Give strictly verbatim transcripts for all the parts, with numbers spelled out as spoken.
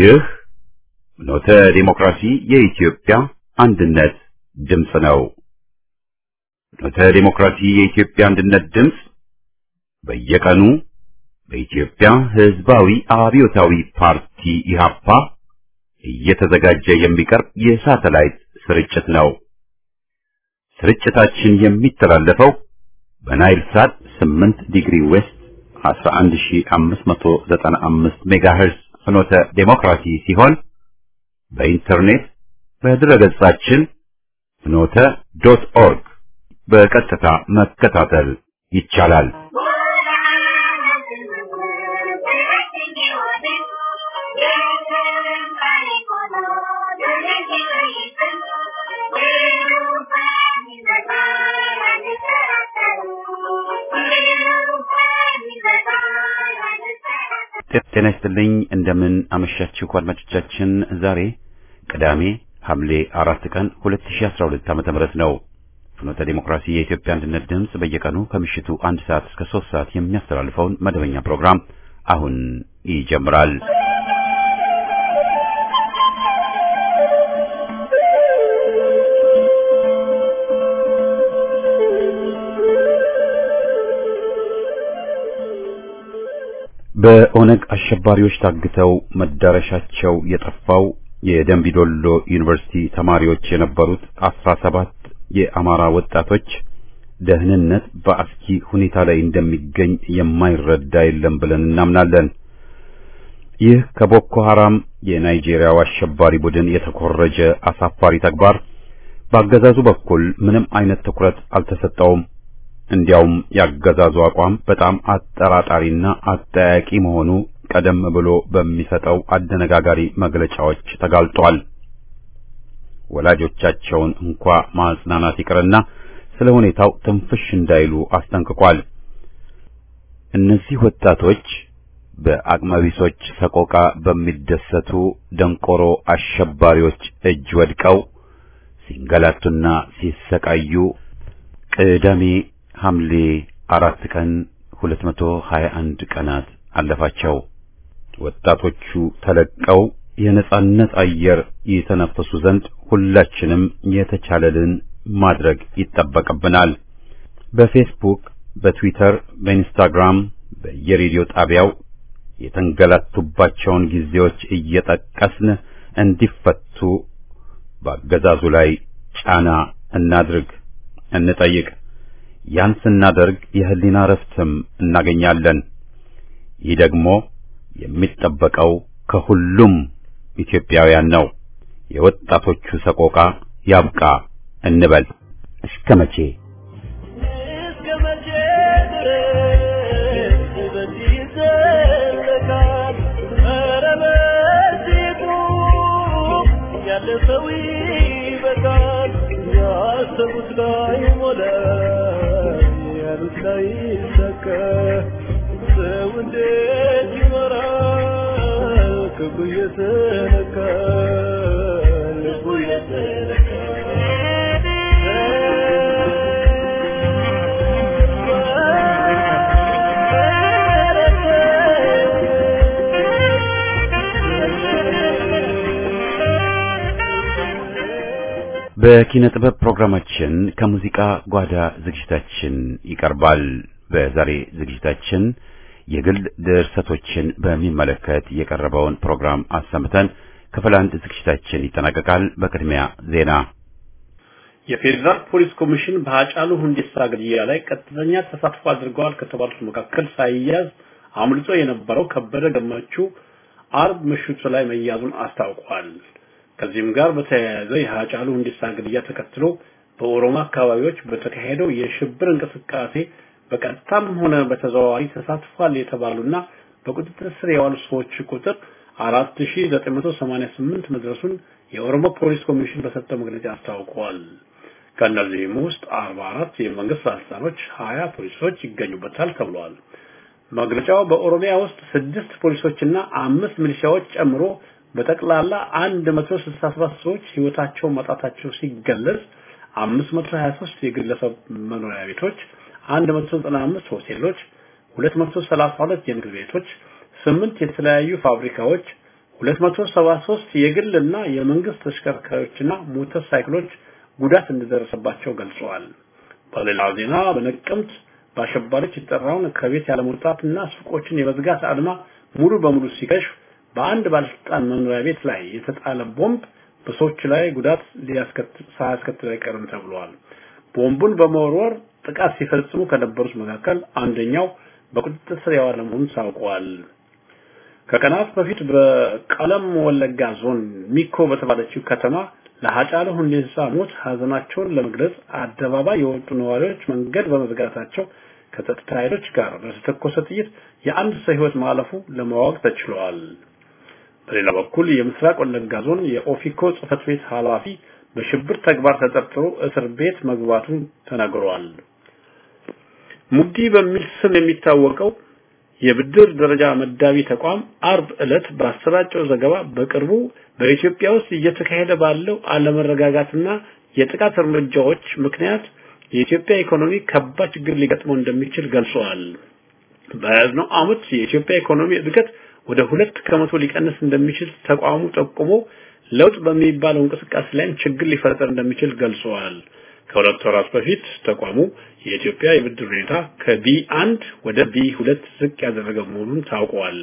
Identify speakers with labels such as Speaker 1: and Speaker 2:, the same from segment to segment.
Speaker 1: ይህ ፍኖተ ዲሞክራሲ የኢትዮጵያ አንድነት ድምፅ ነው። ፍኖተ ዲሞክራሲ የኢትዮጵያ አንድነት ድምፅ በየቀኑ በኢትዮጵያ ሕዝባዊ አብዮታዊ ፓርቲ ኢህአፓ እየተዘጋጀ የሚቀርብ የሳተላይት ስርጭት ነው። ስርጭታችን የሚተላለፈው በናይል ሳት ስምንት ዲግሪ ዌስት አስራ አንድ ሺህ አምስት መቶ ዘጠና አምስት ሜጋሄርዝ ፍኖተ ዲሞክራሲ ሲሆን በኢንተርኔት በድረገጻችን ፍኖተ ዶት ኦርግ በቀጥታ መከታተል ይቻላል። ጤና ይስጥልኝ እንደምን አመሻችሁ አድማጮቻችን። ዛሬ ቅዳሜ ሐምሌ አራት ቀን ሁለት ሺህ አስራ ሁለት ዓመተ ምህረት ነው። ፍኖተ ዲሞክራሲ የኢትዮጵያ አንድነት ድምፅ በየቀኑ ከምሽቱ አንድ ሰዓት እስከ ሶስት ሰዓት የሚያስተላልፈውን መደበኛ ፕሮግራም አሁን ይጀምራል። በኦነግ አሸባሪዎች ታግተው መዳረሻቸው የጠፋው የደምቢዶሎ ዩኒቨርሲቲ ተማሪዎች የነበሩት አስራ ሰባት የአማራ ወጣቶች ደህንነት በአስኪ ሁኔታ ላይ እንደሚገኝ የማይረዳ የለም ብለን እናምናለን። ይህ ከቦኮ ሐራም የናይጄሪያው አሸባሪ ቡድን የተኮረጀ አሳፋሪ ተግባር በአገዛዙ በኩል ምንም አይነት ትኩረት አልተሰጠውም። እንዲያውም ያገዛዙ አቋም በጣም አጠራጣሪና አጠያቂ መሆኑ ቀደም ብሎ በሚሰጠው አደነጋጋሪ መግለጫዎች ተጋልጧል። ወላጆቻቸውን እንኳ ማጽናናት ይቅርና ስለ ሁኔታው ትንፍሽ እንዳይሉ አስጠንቅቋል። እነዚህ ወጣቶች በአቅመቢሶች ሰቆቃ በሚደሰቱ ደንቆሮ አሸባሪዎች እጅ ወድቀው ሲንገላቱና ሲሰቃዩ ቅዳሜ ሐምሌ አራት ቀን ሁለት መቶ ሀያ አንድ ቀናት አለፋቸው። ወጣቶቹ ተለቀው የነጻነት አየር የተነፈሱ ዘንድ ሁላችንም የተቻለልን ማድረግ ይጠበቅብናል። በፌስቡክ፣ በትዊተር፣ በኢንስታግራም፣ በየሬዲዮ ጣቢያው የተንገላቱባቸውን ጊዜዎች እየጠቀስን እንዲፈቱ በአገዛዙ ላይ ጫና እናድርግ፣ እንጠይቅ። ያን ስናደርግ የህሊና ረፍትም እናገኛለን። ይህ ደግሞ የሚጠበቀው ከሁሉም ኢትዮጵያውያን ነው። የወጣቶቹ ሰቆቃ ያብቃ እንበል። እስከ መቼ እስከ መቼ ድረስ በዚህ ይዘለቃል? ኧረ በዚሁ ያለ ሰው ይበቃል። ያሰቡት ላይ ሞላ ያሉት ላይ ሰከ ሰው እንዴት ይኖራል? ክፉ እየተነካ ልቡ እየተነካ በኪነ ጥበብ ፕሮግራማችን ከሙዚቃ ጓዳ ዝግጅታችን ይቀርባል። በዛሬ ዝግጅታችን የግል ድርሰቶችን በሚመለከት የቀረበውን ፕሮግራም አሰምተን ክፍል አንድ ዝግጅታችን ይጠናቀቃል። በቅድሚያ ዜና።
Speaker 2: የፌዴራል ፖሊስ ኮሚሽን በሃጫሉ ሁንዴሳ ግድያ ላይ ቀጥተኛ ተሳትፎ አድርገዋል ከተባሉት መካከል ሳይያዝ አምልጦ የነበረው ከበደ ገመቹ አርብ ምሽቱ ላይ መያዙን አስታውቋል። ከዚህም ጋር በተያያዘ የሃጫሉ ሁንዴሳ ግድያ ተከትሎ በኦሮሞ አካባቢዎች በተካሄደው የሽብር እንቅስቃሴ በቀጥታም ሆነ በተዘዋዋሪ ተሳትፏል የተባሉና በቁጥጥር ስር የዋሉ ሰዎች ቁጥር አራት ሺህ ዘጠኝ መቶ ሰማንያ ስምንት መድረሱን የኦሮሞ ፖሊስ ኮሚሽን በሰጠው መግለጫ አስታውቋል። ከእነዚህም ውስጥ አርባ አራት የመንግስት ባለስልጣኖች፣ ሀያ ፖሊሶች ይገኙበታል ተብሏል። መግለጫው በኦሮሚያ ውስጥ ስድስት ፖሊሶችና አምስት ሚሊሻዎች ጨምሮ በጠቅላላ አንድ መቶ ስልሳ ሰባት ሰዎች ህይወታቸውን ማጣታቸው ሲገለጽ አምስት መቶ ሀያ ሶስት የግለሰብ መኖሪያ ቤቶች፣ አንድ መቶ ዘጠና አምስት ሆቴሎች፣ ሁለት መቶ ሰላሳ ሁለት የንግድ ቤቶች፣ ስምንት የተለያዩ ፋብሪካዎች፣ ሁለት መቶ ሰባ ሶስት የግልና የመንግስት ተሽከርካሪዎችና ሞተር ሳይክሎች ጉዳት እንደደረሰባቸው ገልጸዋል። በሌላ ዜና በነቀምት በአሸባሪዎች የተጠራውን ከቤት ያለመውጣትና ሱቆችን የመዝጋት አድማ ሙሉ በሙሉ ሲከሽፍ በአንድ ባለስልጣን መኖሪያ ቤት ላይ የተጣለ ቦምብ በሰዎች ላይ ጉዳት ሊያስከትል ሳያስከትል አይቀርም ተብሏል። ቦምቡን በመወርወር ጥቃት ሲፈጽሙ ከነበሩት መካከል አንደኛው በቁጥጥር ስር የዋለ መሆኑን ታውቋል። ከቀናት በፊት በቀለም ወለጋ ዞን ሚኮ በተባለችው ከተማ ለሃጫሉ ሁንዴሳ ሞት ሀዘናቸውን ለመግለጽ አደባባይ የወጡ ነዋሪዎች መንገድ በመዝጋታቸው ከጸጥታ ኃይሎች ጋር በተተኮሰ ጥይት የአንድ ሰው ሕይወት ማለፉ ለማወቅ ተችሏል። በሌላ በኩል የምስራቅ ወለጋ ዞን የኦፊኮ ጽሕፈት ቤት ኃላፊ በሽብር ተግባር ተጠርጥሮ እስር ቤት መግባቱን ተነግሯል። ሙዲ በሚል ስም የሚታወቀው የብድር ደረጃ መዳቢ ተቋም አርብ ዕለት በአሰራጨው ዘገባ በቅርቡ በኢትዮጵያ ውስጥ እየተካሄደ ባለው አለመረጋጋትና የጥቃት እርምጃዎች ምክንያት የኢትዮጵያ ኢኮኖሚ ከባድ ችግር ሊገጥመው እንደሚችል ገልጿል። በያዝነው ዓመት የኢትዮጵያ ኢኮኖሚ እድገት ወደ ሁለት ከመቶ ሊቀንስ እንደሚችል ተቋሙ ጠቁሞ ለውጥ በሚባለው እንቅስቃሴ ላይ ችግር ሊፈጠር እንደሚችል ገልጿል። ከሁለት ወራት በፊት ተቋሙ የኢትዮጵያ የብድር ሁኔታ ከቢ አንድ ወደ ቢ ሁለት ዝቅ ያደረገ መሆኑን ታውቋል።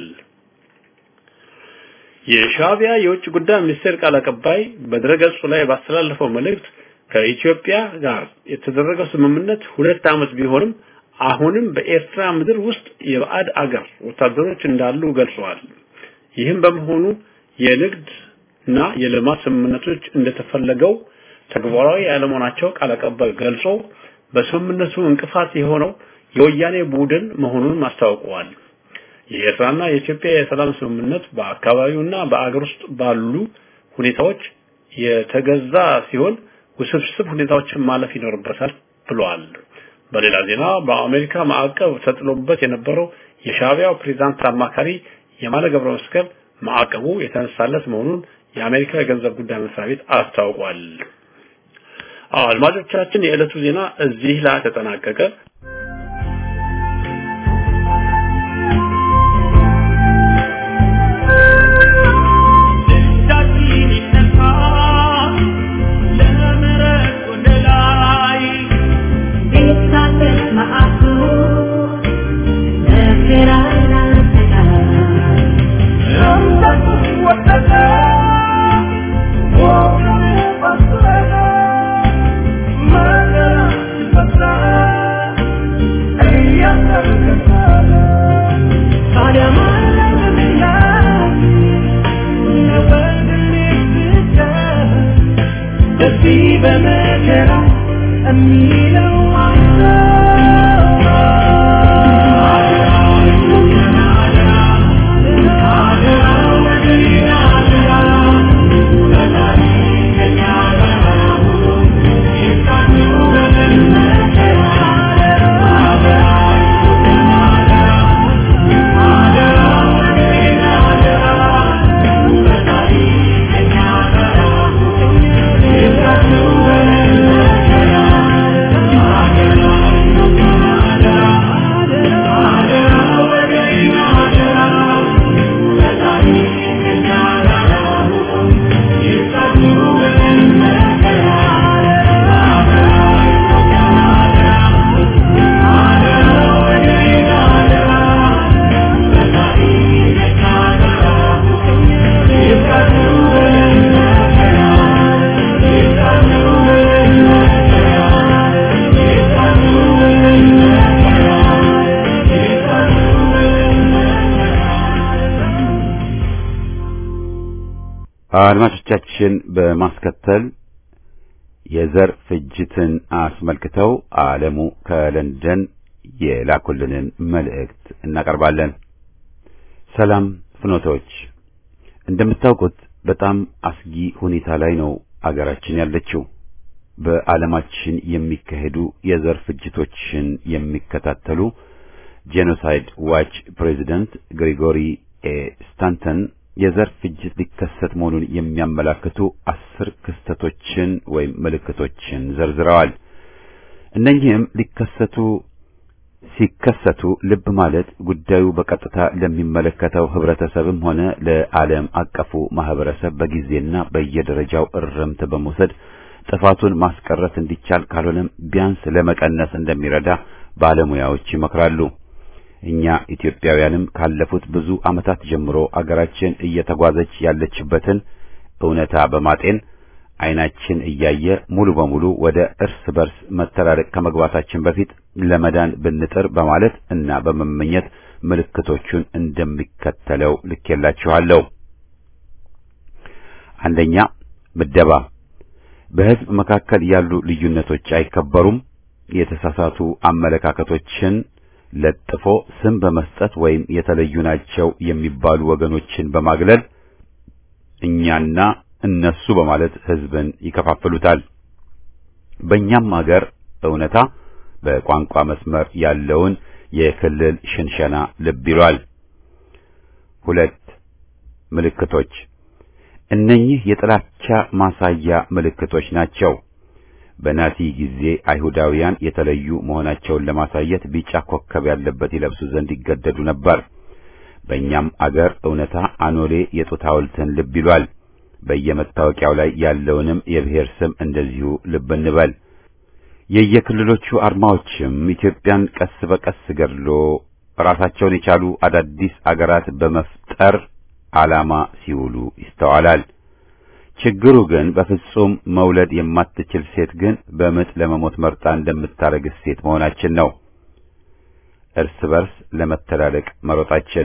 Speaker 2: የሻዕቢያ የውጭ ጉዳይ ሚኒስቴር ቃል አቀባይ በድረገጹ ላይ ባስተላለፈው መልእክት ከኢትዮጵያ ጋር የተደረገው ስምምነት ሁለት ዓመት ቢሆንም አሁንም በኤርትራ ምድር ውስጥ የባዕድ አገር ወታደሮች እንዳሉ ገልጸዋል። ይህም በመሆኑ የንግድና የልማት ስምምነቶች እንደተፈለገው ተግባራዊ ያለመሆናቸው ቃል አቀባዩ ገልጾ በስምምነቱ እንቅፋት የሆነው የወያኔ ቡድን መሆኑን አስታውቀዋል። የኤርትራና የኢትዮጵያ የሰላም ስምምነት በአካባቢውና በአገር ውስጥ ባሉ ሁኔታዎች የተገዛ ሲሆን ውስብስብ ሁኔታዎችን ማለፍ ይኖርበታል ብለዋል። በሌላ ዜና በአሜሪካ ማዕቀብ ተጥሎበት የነበረው የሻዕቢያው ፕሬዝዳንት አማካሪ የማነ ገብረመስቀል ማዕቀቡ የተነሳለት መሆኑን የአሜሪካ የገንዘብ ጉዳይ መስሪያ ቤት አስታውቋል። አድማጮቻችን የዕለቱ ዜና እዚህ ላይ ተጠናቀቀ። አድማጮቻችን በማስከተል የዘር ፍጅትን አስመልክተው ዓለሙ ከለንደን የላኩልንን መልእክት እናቀርባለን። ሰላም ፍኖቶች፣ እንደምታውቁት በጣም አስጊ ሁኔታ ላይ ነው አገራችን ያለችው። በዓለማችን የሚካሄዱ የዘር ፍጅቶችን የሚከታተሉ ጄኖሳይድ ዋች ፕሬዚደንት ግሪጎሪ ኤ ስታንተን የዘር ፍጅት ሊከሰት መሆኑን የሚያመላክቱ አስር ክስተቶችን ወይም ምልክቶችን ዘርዝረዋል። እነኚህም ሊከሰቱ
Speaker 1: ሲከሰቱ ልብ ማለት ጉዳዩ በቀጥታ ለሚመለከተው ህብረተሰብም ሆነ ለዓለም አቀፉ ማህበረሰብ በጊዜና በየደረጃው እርምት በመውሰድ ጥፋቱን ማስቀረት እንዲቻል ካልሆነም ቢያንስ ለመቀነስ እንደሚረዳ ባለሙያዎች ይመክራሉ። እኛ ኢትዮጵያውያንም ካለፉት ብዙ ዓመታት ጀምሮ አገራችን እየተጓዘች ያለችበትን እውነታ በማጤን አይናችን እያየ ሙሉ በሙሉ ወደ እርስ በርስ መተላለቅ ከመግባታችን በፊት ለመዳን ብንጥር በማለት እና በመመኘት ምልክቶቹን እንደሚከተለው ልኬላችኋለሁ። አንደኛ፣ ምደባ። በህዝብ መካከል ያሉ ልዩነቶች አይከበሩም። የተሳሳቱ አመለካከቶችን ለጥፎ ስም በመስጠት ወይም የተለዩ ናቸው የሚባሉ ወገኖችን በማግለል እኛና እነሱ በማለት ህዝብን ይከፋፍሉታል። በእኛም ሀገር እውነታ በቋንቋ መስመር ያለውን የክልል ሽንሸና ልብ ይሏል። ሁለት፣ ምልክቶች። እነኚህ የጥላቻ ማሳያ ምልክቶች ናቸው። በናዚ ጊዜ አይሁዳውያን የተለዩ መሆናቸውን ለማሳየት ቢጫ ኮከብ ያለበት ይለብሱ ዘንድ ይገደዱ ነበር። በእኛም አገር እውነታ አኖሌ የጡት ሐውልትን ልብ ይሏል። በየመታወቂያው ላይ ያለውንም የብሔር ስም እንደዚሁ ልብ እንበል። የየክልሎቹ አርማዎችም ኢትዮጵያን ቀስ በቀስ ገድሎ ራሳቸውን የቻሉ አዳዲስ አገራት በመፍጠር ዓላማ ሲውሉ ይስተዋላል። ችግሩ ግን በፍጹም መውለድ የማትችል ሴት ግን በምጥ ለመሞት መርጣ እንደምታረግስ ሴት መሆናችን ነው። እርስ በርስ ለመተላለቅ መሮጣችን።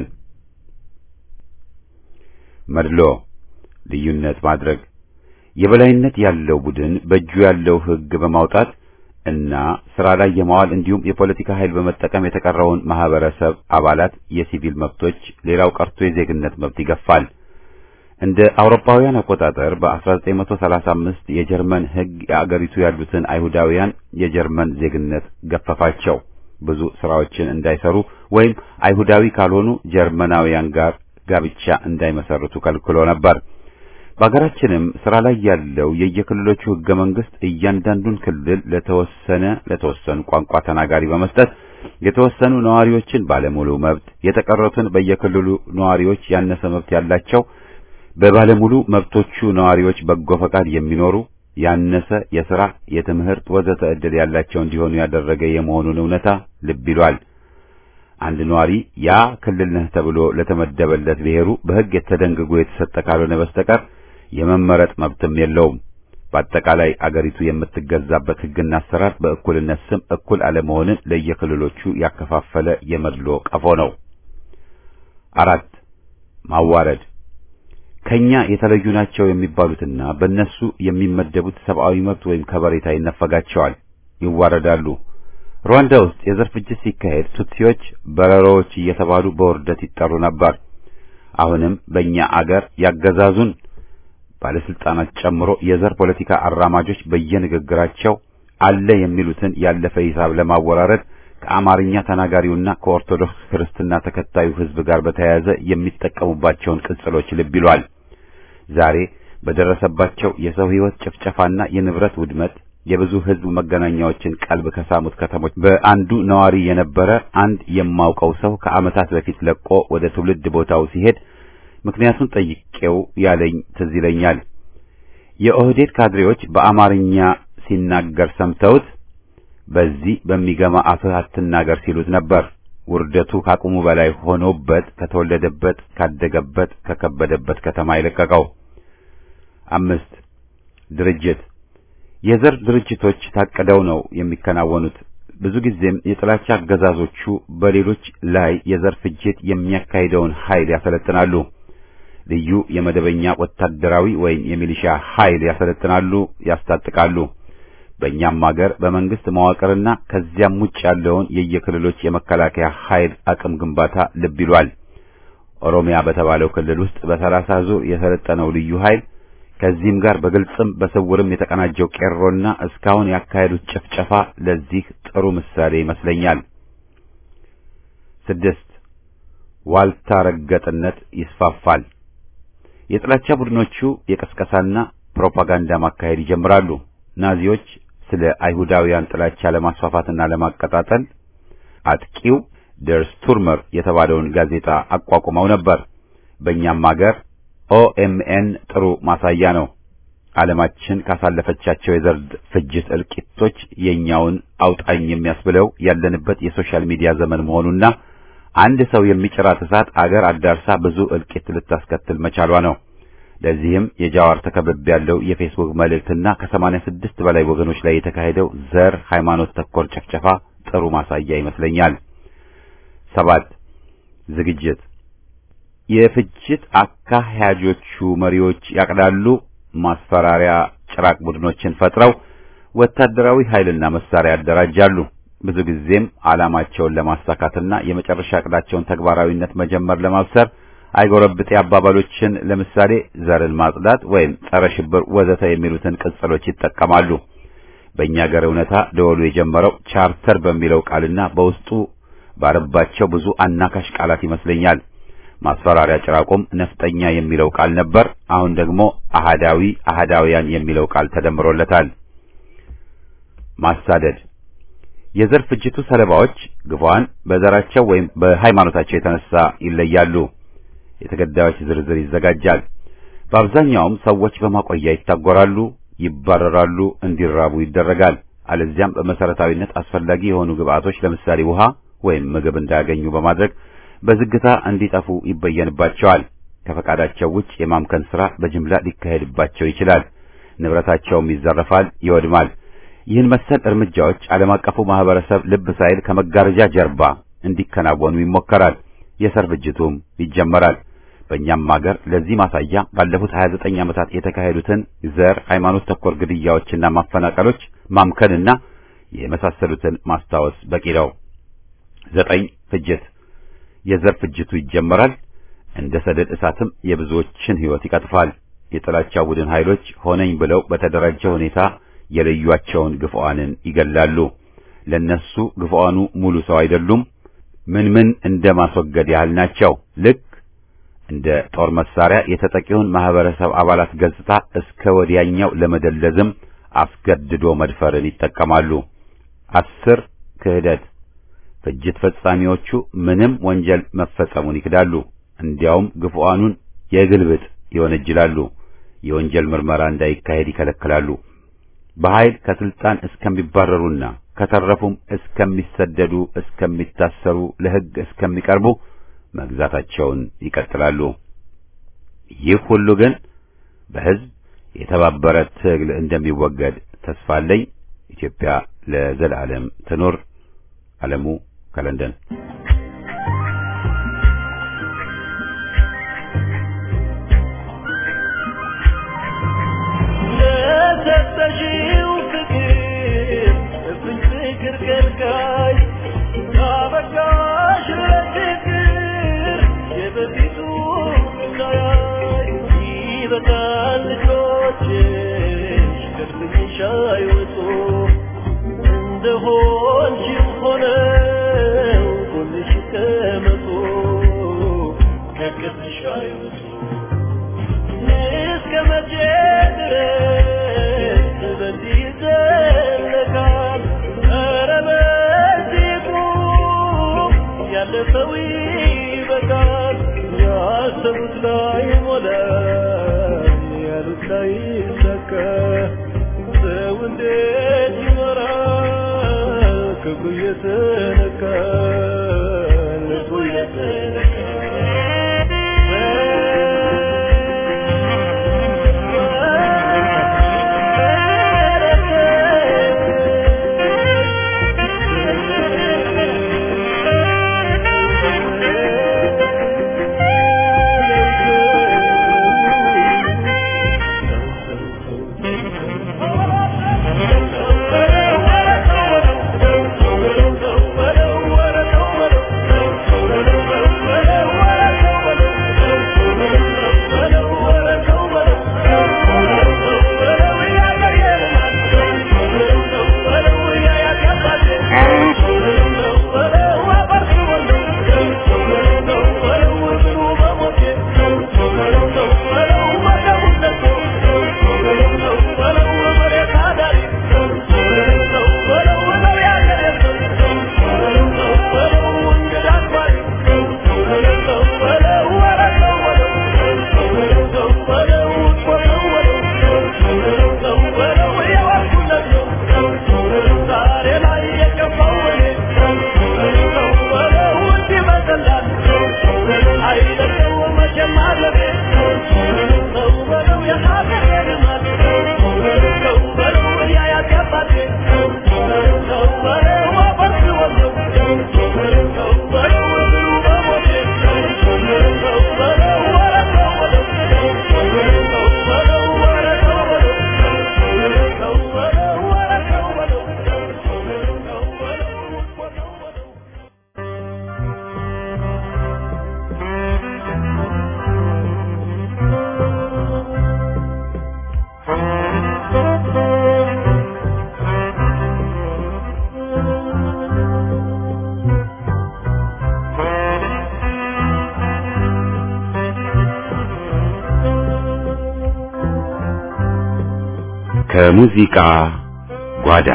Speaker 1: መድሎ፣ ልዩነት ማድረግ። የበላይነት ያለው ቡድን በእጁ ያለው ሕግ በማውጣት እና ስራ ላይ የማዋል እንዲሁም የፖለቲካ ኃይል በመጠቀም የተቀረውን ማህበረሰብ አባላት የሲቪል መብቶች፣ ሌላው ቀርቶ የዜግነት መብት ይገፋል። እንደ አውሮፓውያን አቆጣጠር በአስራ ዘጠኝ ሰላሳ አምስት የጀርመን ሕግ የአገሪቱ ያሉትን አይሁዳውያን የጀርመን ዜግነት ገፈፋቸው። ብዙ ስራዎችን እንዳይሰሩ ወይም አይሁዳዊ ካልሆኑ ጀርመናውያን ጋር ጋብቻ እንዳይመሰርቱ ከልክሎ ነበር። በአገራችንም ስራ ላይ ያለው የየክልሎቹ ሕገ መንግስት እያንዳንዱን ክልል ለተወሰነ ለተወሰኑ ቋንቋ ተናጋሪ በመስጠት የተወሰኑ ነዋሪዎችን ባለሙሉ መብት፣ የተቀረቱን በየክልሉ ነዋሪዎች ያነሰ መብት ያላቸው በባለሙሉ መብቶቹ ነዋሪዎች በጎ ፈቃድ የሚኖሩ ያነሰ የሥራ፣ የትምህርት ወዘተ ዕድል ያላቸው እንዲሆኑ ያደረገ የመሆኑን እውነታ ልብ ይሏል። አንድ ነዋሪ ያ ክልል ነህ ተብሎ ለተመደበለት ብሔሩ በሕግ የተደንግጎ የተሰጠ ካልሆነ በስተቀር የመመረጥ መብትም የለውም። በአጠቃላይ አገሪቱ የምትገዛበት ሕግና አሰራር በእኩልነት ስም እኩል አለመሆንን ለየክልሎቹ ያከፋፈለ የመድሎ ቀፎ ነው። አራት፣ ማዋረድ። ከኛ የተለዩ ናቸው የሚባሉትና በእነሱ የሚመደቡት ሰብአዊ መብት ወይም ከበሬታ ይነፈጋቸዋል፣ ይዋረዳሉ። ሩዋንዳ ውስጥ የዘር ፍጅት ሲካሄድ ቱትሲዎች በረሮዎች እየተባሉ በውርደት ይጠሩ ነበር። አሁንም በእኛ አገር ያገዛዙን ባለስልጣናት ጨምሮ የዘር ፖለቲካ አራማጆች በየንግግራቸው አለ የሚሉትን ያለፈ ሂሳብ ለማወራረድ ከአማርኛ ተናጋሪውና ከኦርቶዶክስ ክርስትና ተከታዩ ሕዝብ ጋር በተያያዘ የሚጠቀሙባቸውን ቅጽሎች ልብ ይሏል። ዛሬ በደረሰባቸው የሰው ሕይወት ጭፍጨፋና የንብረት ውድመት የብዙ ሕዝብ መገናኛዎችን ቀልብ ከሳሙት ከተሞች በአንዱ ነዋሪ የነበረ አንድ የማውቀው ሰው ከዓመታት በፊት ለቆ ወደ ትውልድ ቦታው ሲሄድ ምክንያቱን ጠይቄው ያለኝ ትዝ ይለኛል። የኦህዴድ ካድሬዎች በአማርኛ ሲናገር ሰምተውት በዚህ በሚገማ አፍህ አትናገር ሲሉት ነበር። ውርደቱ ካቁሙ በላይ ሆኖበት ከተወለደበት ካደገበት ከከበደበት ከተማ ይለቀቀው። አምስት፣ ድርጅት። የዘር ድርጅቶች ታቀደው ነው የሚከናወኑት። ብዙ ጊዜም የጥላቻ አገዛዞቹ በሌሎች ላይ የዘር ፍጅት የሚያካሂደውን ኃይል ያሰለጥናሉ። ልዩ የመደበኛ ወታደራዊ ወይም የሚሊሻ ኃይል ያሰለጥናሉ፣ ያስታጥቃሉ። በእኛም ሀገር በመንግስት መዋቅርና ከዚያም ውጭ ያለውን የየክልሎች የመከላከያ ኃይል አቅም ግንባታ ልብ ይሏል። ኦሮሚያ በተባለው ክልል ውስጥ በሰላሳ ዙር የሰለጠነው ልዩ ኃይል ከዚህም ጋር በግልጽም በስውርም የተቀናጀው ቄሮና እስካሁን ያካሄዱት ጭፍጨፋ ለዚህ ጥሩ ምሳሌ ይመስለኛል። ስድስት፣ ዋልታ ረገጥነት ይስፋፋል። የጥላቻ ቡድኖቹ የቀስቀሳና ፕሮፓጋንዳ ማካሄድ ይጀምራሉ። ናዚዎች ስለ አይሁዳውያን ጥላቻ ለማስፋፋትና ለማቀጣጠል አጥቂው ደር ስቱርመር የተባለውን ጋዜጣ አቋቁመው ነበር። በእኛም ሀገር ኦኤምኤን ጥሩ ማሳያ ነው። ዓለማችን ካሳለፈቻቸው የዘር ፍጅት እልቂቶች የኛውን አውጣኝ የሚያስብለው ያለንበት የሶሻል ሚዲያ ዘመን መሆኑና አንድ ሰው የሚጭራት እሳት አገር አዳርሳ ብዙ እልቂት ልታስከትል መቻሏ ነው። ለዚህም የጃዋር ተከበብ ያለው የፌስቡክ መልእክትና ከሰማንያ ስድስት በላይ ወገኖች ላይ የተካሄደው ዘር ሃይማኖት ተኮር ጭፍጨፋ ጥሩ ማሳያ ይመስለኛል። ሰባት ዝግጅት የፍጅት አካሄጆቹ መሪዎች ያቀዳሉ። ማስፈራሪያ ጭራቅ ቡድኖችን ፈጥረው ወታደራዊ ኃይልና መሳሪያ ያደራጃሉ። ብዙ ጊዜም ዓላማቸውን ለማሳካትና የመጨረሻ ዕቅዳቸውን ተግባራዊነት መጀመር ለማብሰር አይጎረብጤ አባባሎችን ለምሳሌ ዘርን ማጽዳት ወይም ጸረ ሽብር ወዘተ የሚሉትን ቅጽሎች ይጠቀማሉ። በእኛ ሀገር እውነታ ደወሉ የጀመረው ቻርተር በሚለው ቃልና በውስጡ ባረባቸው ብዙ አናካሽ ቃላት ይመስለኛል። ማስፈራሪያ ጭራቆም ነፍጠኛ የሚለው ቃል ነበር። አሁን ደግሞ አሃዳዊ አሃዳውያን የሚለው ቃል ተደምሮለታል። ማሳደድ የዘር ፍጅቱ ሰለባዎች ግፏን በዘራቸው ወይም በሃይማኖታቸው የተነሳ ይለያሉ። የተገዳዮች ዝርዝር ይዘጋጃል። በአብዛኛውም ሰዎች በማቆያ ይታጎራሉ፣ ይባረራሉ፣ እንዲራቡ ይደረጋል። አለዚያም በመሰረታዊነት አስፈላጊ የሆኑ ግብአቶች ለምሳሌ ውሃ ወይም ምግብ እንዳያገኙ በማድረግ በዝግታ እንዲጠፉ ይበየንባቸዋል። ከፈቃዳቸው ውጭ የማምከን ሥራ በጅምላ ሊካሄድባቸው ይችላል። ንብረታቸውም ይዘረፋል፣ ይወድማል። ይህን መሰል እርምጃዎች ዓለም አቀፉ ማህበረሰብ ልብ ሳይል ከመጋረጃ ጀርባ እንዲከናወኑ ይሞከራል። የዘር ፍጅቱም ይጀመራል። በእኛም ሀገር ለዚህ ማሳያ ባለፉት ሀያ ዘጠኝ ዓመታት የተካሄዱትን ዘር ሃይማኖት ተኮር ግድያዎችና ማፈናቀሎች ማምከንና የመሳሰሉትን ማስታወስ በቂ ነው። ዘጠኝ ፍጅት የዘር ፍጅቱ ይጀመራል። እንደ ሰደድ እሳትም የብዙዎችን ሕይወት ይቀጥፋል። የጥላቻ ቡድን ኃይሎች ሆነኝ ብለው በተደራጀ ሁኔታ የለዩዋቸውን ግፍዋንን ይገላሉ። ለነሱ ግፍዋኑ ሙሉ ሰው አይደሉም፣ ምን ምን እንደማስወገድ ያህል ናቸው። ልክ እንደ ጦር መሳሪያ የተጠቂውን ማህበረሰብ አባላት ገጽታ እስከ ወዲያኛው ለመደለዝም አስገድዶ መድፈርን ይጠቀማሉ። አስር ክህደት ፍጅት ፈጻሚዎቹ ምንም ወንጀል መፈጸሙን ይክዳሉ። እንዲያውም ግፍዋኑን የግልብጥ ይወነጅላሉ። የወንጀል ምርመራ እንዳይካሄድ ይከለክላሉ። በኃይል ከስልጣን እስከሚባረሩና ከተረፉም እስከሚሰደዱ እስከሚታሰሩ ለሕግ እስከሚቀርቡ መግዛታቸውን ይቀጥላሉ። ይህ ሁሉ ግን በሕዝብ የተባበረ ትግል እንደሚወገድ ተስፋ አለኝ። ኢትዮጵያ ለዘላለም ትኖር። ዓለሙ ከለንደን
Speaker 3: What?
Speaker 1: ከሙዚቃ ጓዳ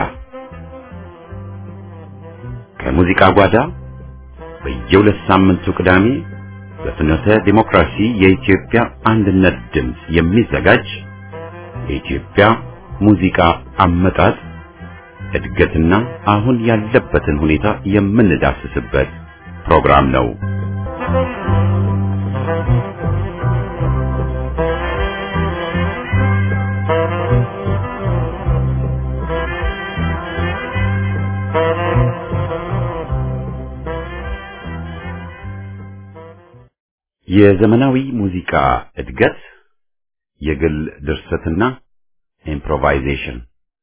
Speaker 1: ከሙዚቃ ጓዳ በየሁለት ሳምንቱ ቅዳሜ በፍኖተ ዲሞክራሲ የኢትዮጵያ አንድነት ድምፅ የሚዘጋጅ የኢትዮጵያ ሙዚቃ አመጣጥ እድገትና አሁን ያለበትን ሁኔታ የምንዳስስበት ፕሮግራም ነው። የዘመናዊ ሙዚቃ እድገት፣ የግል ድርሰትና ኢምፕሮቫይዜሽን።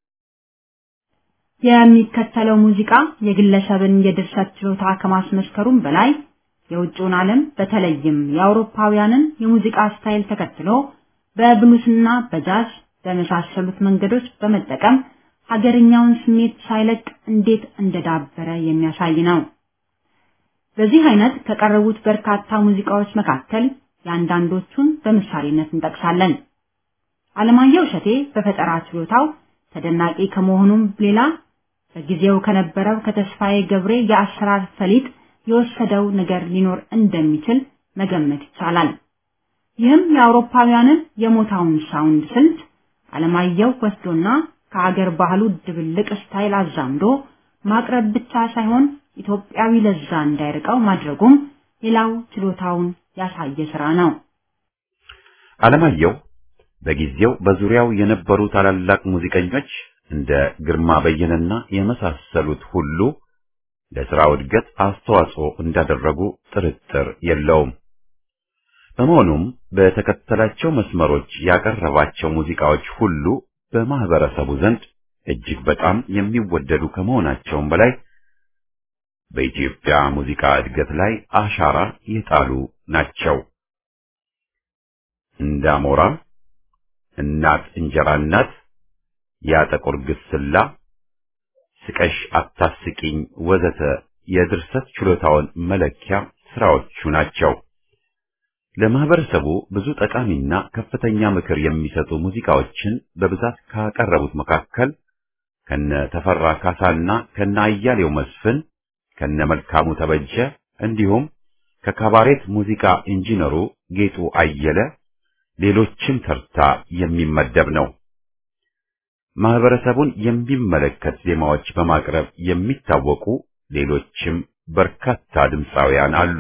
Speaker 3: የሚከተለው ሙዚቃ የግለሰብን የድርሰት ችሎታ ከማስመስከሩም በላይ የውጭውን ዓለም በተለይም የአውሮፓውያንን የሙዚቃ ስታይል ተከትሎ በብሉስና በጃዝ በመሳሰሉት መንገዶች በመጠቀም ሀገርኛውን ስሜት ሳይለቅ እንዴት እንደዳበረ የሚያሳይ ነው። በዚህ አይነት ከቀረቡት በርካታ ሙዚቃዎች መካከል የአንዳንዶቹን በምሳሌነት እንጠቅሳለን። አለማየሁ እሸቴ በፈጠራ ችሎታው ተደናቂ ከመሆኑም ሌላ በጊዜው ከነበረው ከተስፋዬ ገብሬ የአሰራር ፈሊጥ የወሰደው ነገር ሊኖር እንደሚችል መገመት ይቻላል። ይህም የአውሮፓውያንን የሞታውን ሳውንድ ስልት አለማየሁ ወስዶና ከሀገር ባህሉ ድብልቅ ስታይል አዛምዶ ማቅረብ ብቻ ሳይሆን ኢትዮጵያዊ ለዛ እንዳይርቀው ማድረጉም ሌላው ችሎታውን ያሳየ ስራ ነው።
Speaker 1: አለማየሁ በጊዜው በዙሪያው የነበሩ ታላላቅ ሙዚቀኞች እንደ ግርማ በየነና የመሳሰሉት ሁሉ ለሥራው እድገት አስተዋጽኦ እንዳደረጉ ጥርጥር የለውም። በመሆኑም በተከተላቸው መስመሮች ያቀረባቸው ሙዚቃዎች ሁሉ በማህበረሰቡ ዘንድ እጅግ በጣም የሚወደዱ ከመሆናቸውም በላይ በኢትዮጵያ ሙዚቃ እድገት ላይ አሻራ የጣሉ ናቸው። እንዳሞራ፣ እናት እንጀራ እናት፣ ያ ጥቁር ግስላ፣ ስቀሽ አታስቂኝ ወዘተ የድርሰት ችሎታውን መለኪያ ስራዎቹ ናቸው። ለማህበረሰቡ ብዙ ጠቃሚና ከፍተኛ ምክር የሚሰጡ ሙዚቃዎችን በብዛት ካቀረቡት መካከል ከነ ተፈራ ካሳና ከነ አያሌው መስፍን ከነ መልካሙ ተበጀ እንዲሁም ከካባሬት ሙዚቃ ኢንጂነሩ ጌጡ አየለ ሌሎችም ተርታ የሚመደብ ነው። ማህበረሰቡን የሚመለከት ዜማዎች በማቅረብ የሚታወቁ ሌሎችም በርካታ ድምፃውያን አሉ።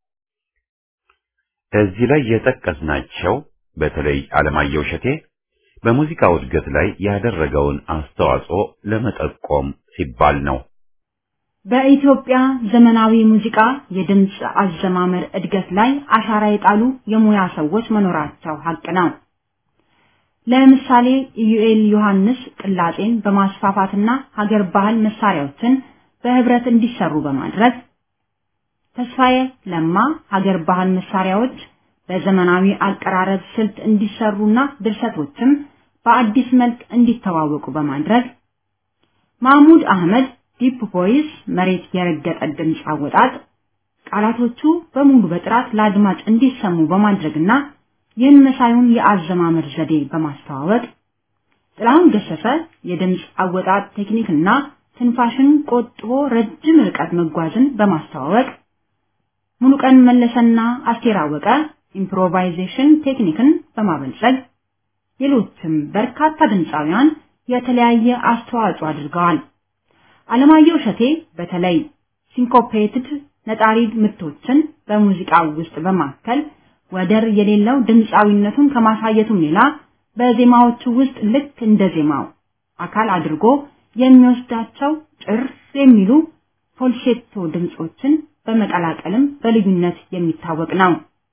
Speaker 1: እዚህ ላይ የጠቀስናቸው በተለይ አለማየሁ እሸቴ በሙዚቃው እድገት ላይ ያደረገውን አስተዋጽኦ ለመጠቆም ሲባል ነው።
Speaker 3: በኢትዮጵያ ዘመናዊ ሙዚቃ የድምጽ አዘማመር እድገት ላይ አሻራ የጣሉ የሙያ ሰዎች መኖራቸው ሀቅ ነው። ለምሳሌ ኢዩኤል ዮሐንስ ቅላጼን በማስፋፋትና ሀገር ባህል መሳሪያዎችን በህብረት እንዲሰሩ በማድረግ፣ ተስፋዬ ለማ ሀገር ባህል መሳሪያዎች በዘመናዊ አቀራረብ ስልት እንዲሰሩና ድርሰቶችም በአዲስ መልክ እንዲተዋወቁ በማድረግ፣ ማህሙድ አህመድ ዲፕ ቮይስ መሬት የረገጠ ድምጽ አወጣጥ ቃላቶቹ በሙሉ በጥራት ለአድማጭ እንዲሰሙ በማድረግና ይህን መሳዩን የአዘማመር ዘዴ በማስተዋወቅ፣ ጥላሁን ገሰሰ የድምጽ አወጣጥ ቴክኒክና ትንፋሽን ቆጥቦ ረጅም ርቀት መጓዝን በማስተዋወቅ፣ ሙሉቀን መለሰና አስቴር አወቀ ኢምፕሮቫይዜሽን ቴክኒክን በማበልጸግ፣ ሌሎችም በርካታ ድምፃውያን የተለያየ አስተዋጽኦ አድርገዋል። አለማየሁ እሸቴ በተለይ ሲንኮፔትድ ነጣሪ ምቶችን በሙዚቃው ውስጥ በማከል ወደር የሌለው ድምፃዊነቱን ከማሳየቱም ሌላ በዜማዎቹ ውስጥ ልክ እንደ ዜማው አካል አድርጎ የሚወስዳቸው ጭር የሚሉ ፎልሴቶ ድምጾችን በመቀላቀልም በልዩነት የሚታወቅ ነው።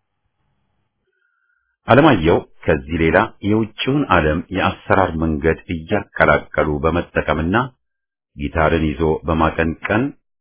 Speaker 1: አለማየሁ ከዚህ ሌላ የውጭውን ዓለም የአሰራር መንገድ እያቀላቀሉ በመጠቀምና ጊታርን ይዞ በማቀንቀን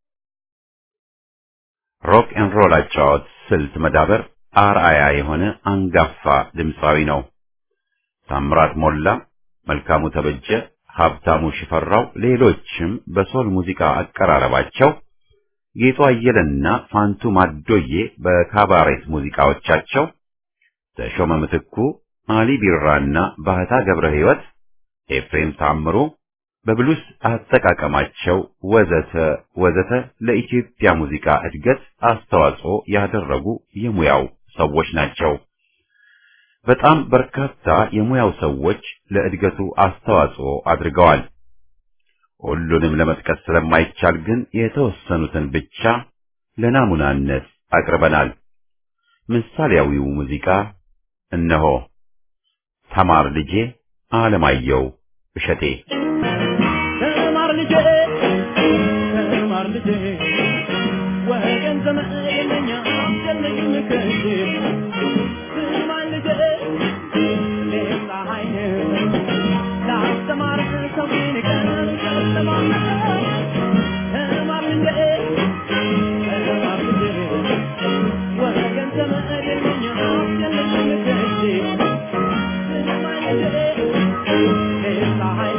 Speaker 1: ሮክ ኤንድ ሮል አጫዋወት ስልት መዳበር አርአያ የሆነ አንጋፋ ድምፃዊ ነው። ታምራት ሞላ፣ መልካሙ ተበጀ፣ ሀብታሙ ሽፈራው ሌሎችም በሶል ሙዚቃ አቀራረባቸው፣ ጌጡ አየለና ፋንቱ ማዶዬ በካባሬት ሙዚቃዎቻቸው፣ ተሾመ ምትኩ፣ አሊ ቢራና ባህታ ገብረ ሕይወት ኤፍሬም ታምሩ በብሉስ አጠቃቀማቸው ወዘተ ወዘተ ለኢትዮጵያ ሙዚቃ እድገት አስተዋጽኦ ያደረጉ የሙያው ሰዎች ናቸው። በጣም በርካታ የሙያው ሰዎች ለእድገቱ አስተዋጽኦ አድርገዋል። ሁሉንም ለመጥቀስ ስለማይቻል ግን የተወሰኑትን ብቻ ለናሙናነት አቅርበናል። ምሳሌያዊው ሙዚቃ እነሆ። ተማር ልጄ አለማየሁ እሸቴ።
Speaker 4: ተማር ልጄ ተማር ልጄ ወገን ዘመድ የለኛ አስጨነቅ ምክንያት ተማር ልጄ ሌላ ኃይል ላስተማር ሰው ይንቀር ተማር ተማር ልጄ ተማር ልጄ ወገን ዘመድ የለኛ አስጨነቅ ምክንያት ተማር ልጄ ሌላ ኃይል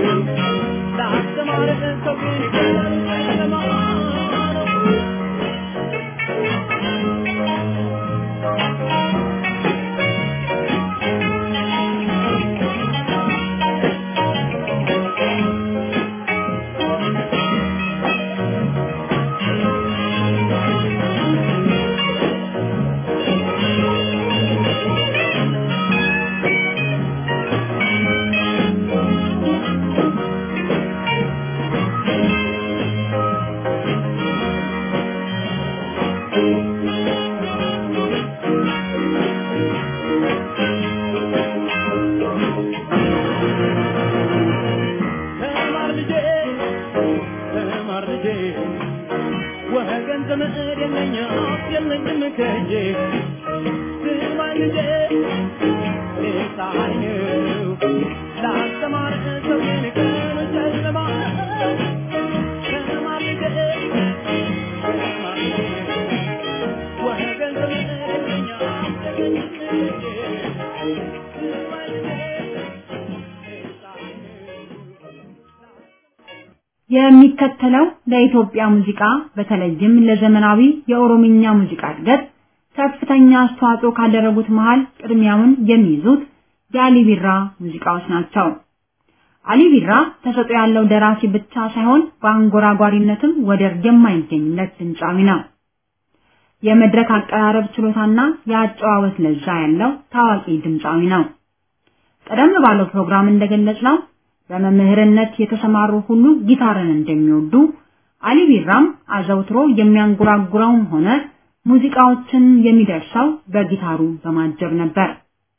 Speaker 4: ላስተማር ሰው ይንቀር ተማር
Speaker 3: የሚከተለው ለኢትዮጵያ ሙዚቃ በተለይም ለዘመናዊ የኦሮሚኛ ሙዚቃ እድገት ከፍተኛ አስተዋጽኦ ካደረጉት መሃል ቅድሚያውን የሚይዙት የአሊ ቢራ ሙዚቃዎች ናቸው። አሊ ቢራ ተሰጥኦ ያለው ደራሲ ብቻ ሳይሆን በአንጎራጓሪነትም ወደር የማይገኝለት ድምፃዊ ነው። የመድረክ አቀራረብ ችሎታና የአጨዋወት ለዛ ያለው ታዋቂ ድምፃዊ ነው። ቀደም ባለው ፕሮግራም እንደገለጽነው በመምህርነት የተሰማሩ ሁሉ ጊታርን እንደሚወዱ አሊ ቢራም አዘውትሮ የሚያንጎራጉረውም ሆነ ሙዚቃዎችን የሚደርሰው በጊታሩ በማጀብ ነበር።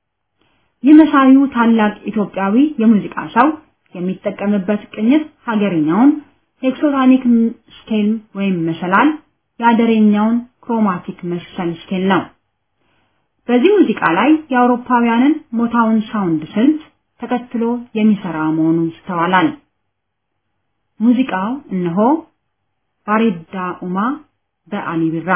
Speaker 3: የመሳዩ ታላቅ ኢትዮጵያዊ የሙዚቃ ሰው የሚጠቀምበት ቅኝት ሀገርኛውን ሄክሶፎኒክ ስኬል ወይም መሰላል፣ ያደረኛውን ክሮማቲክ መሰል ስኬል ነው። በዚህ ሙዚቃ ላይ የአውሮፓውያንን ሞታውን ሳውንድ ስልት ተከትሎ የሚሰራ መሆኑ ይስተዋላል። ሙዚቃው እነሆ ባሬዳ ኡማ በአሊ ቢራ።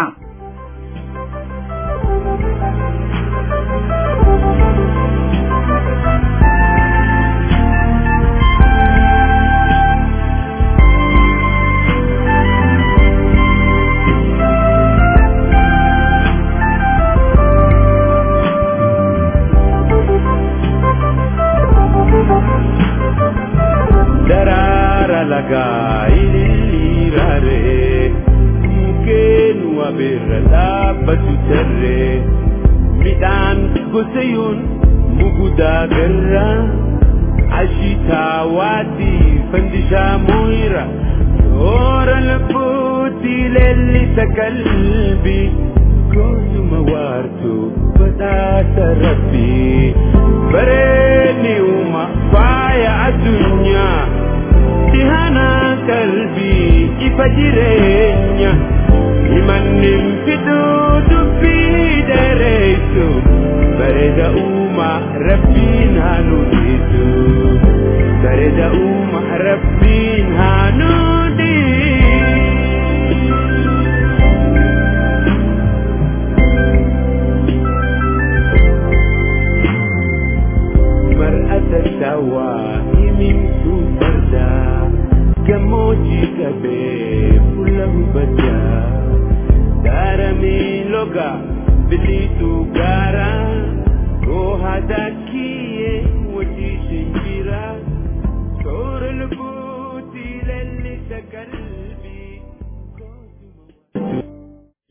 Speaker 4: Darara laga ilirare mukenu abirra batu terre midan guseyun muguda garra ashita wati fandisha moira ora labuti lelli takalbi kosu mawartu badata rabbi bareni uma faya adunya dihana kalbi ifajirenya imanim fidu dubi deretu bareda uma rabbin hanuditu bareda uma rabbin hanudi dawa imim tu barda kamoji kabe pulang baca darami loga bilitu gara rohadaki wadi sinjira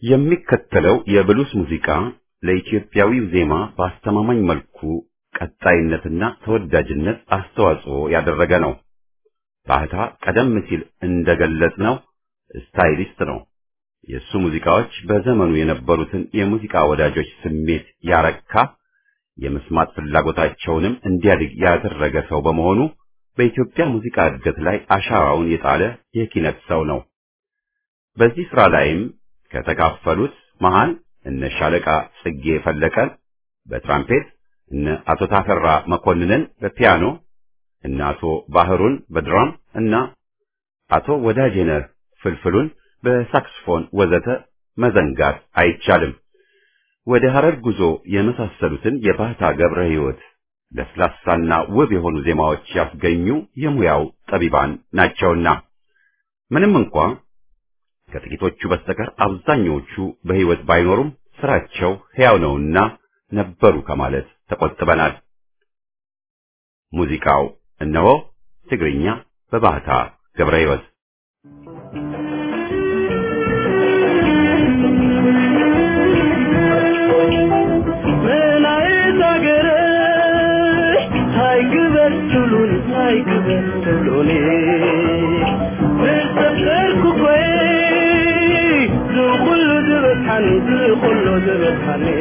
Speaker 1: የሚከተለው የብሉስ ሙዚቃ ለኢትዮጵያዊው ዜማ በአስተማማኝ መልኩ ቀጣይነትና ተወዳጅነት አስተዋጽኦ ያደረገ ነው። ባህታ ቀደም ሲል እንደገለጽነው ስታይሊስት ነው። የሱ ሙዚቃዎች በዘመኑ የነበሩትን የሙዚቃ ወዳጆች ስሜት ያረካ፣ የመስማት ፍላጎታቸውንም እንዲያድግ ያደረገ ሰው በመሆኑ በኢትዮጵያ ሙዚቃ እድገት ላይ አሻራውን የጣለ የኪነት ሰው ነው። በዚህ ስራ ላይም ከተካፈሉት መሃል እነ ሻለቃ ጽጌ ፈለቀን በትራምፔት፣ እነ አቶ ታፈራ መኮንንን በፒያኖ፣ እነ አቶ ባህሩን በድራም እና አቶ ወዳጄነህ ፍልፍሉን በሳክስፎን ወዘተ መዘንጋት አይቻልም። ወደ ሐረር ጉዞ የመሳሰሉትን የባህታ ገብረ ሕይወት ለስላሳና ውብ የሆኑ ዜማዎች ያስገኙ የሙያው ጠቢባን ናቸውና ምንም እንኳን ከጥቂቶቹ በስተቀር አብዛኞቹ በሕይወት ባይኖሩም ስራቸው ሕያው ነውና ነበሩ ከማለት ተቆጥበናል። ሙዚቃው እነሆ ትግርኛ በባህታ ገብረ ሕይወት።
Speaker 4: كله زبطني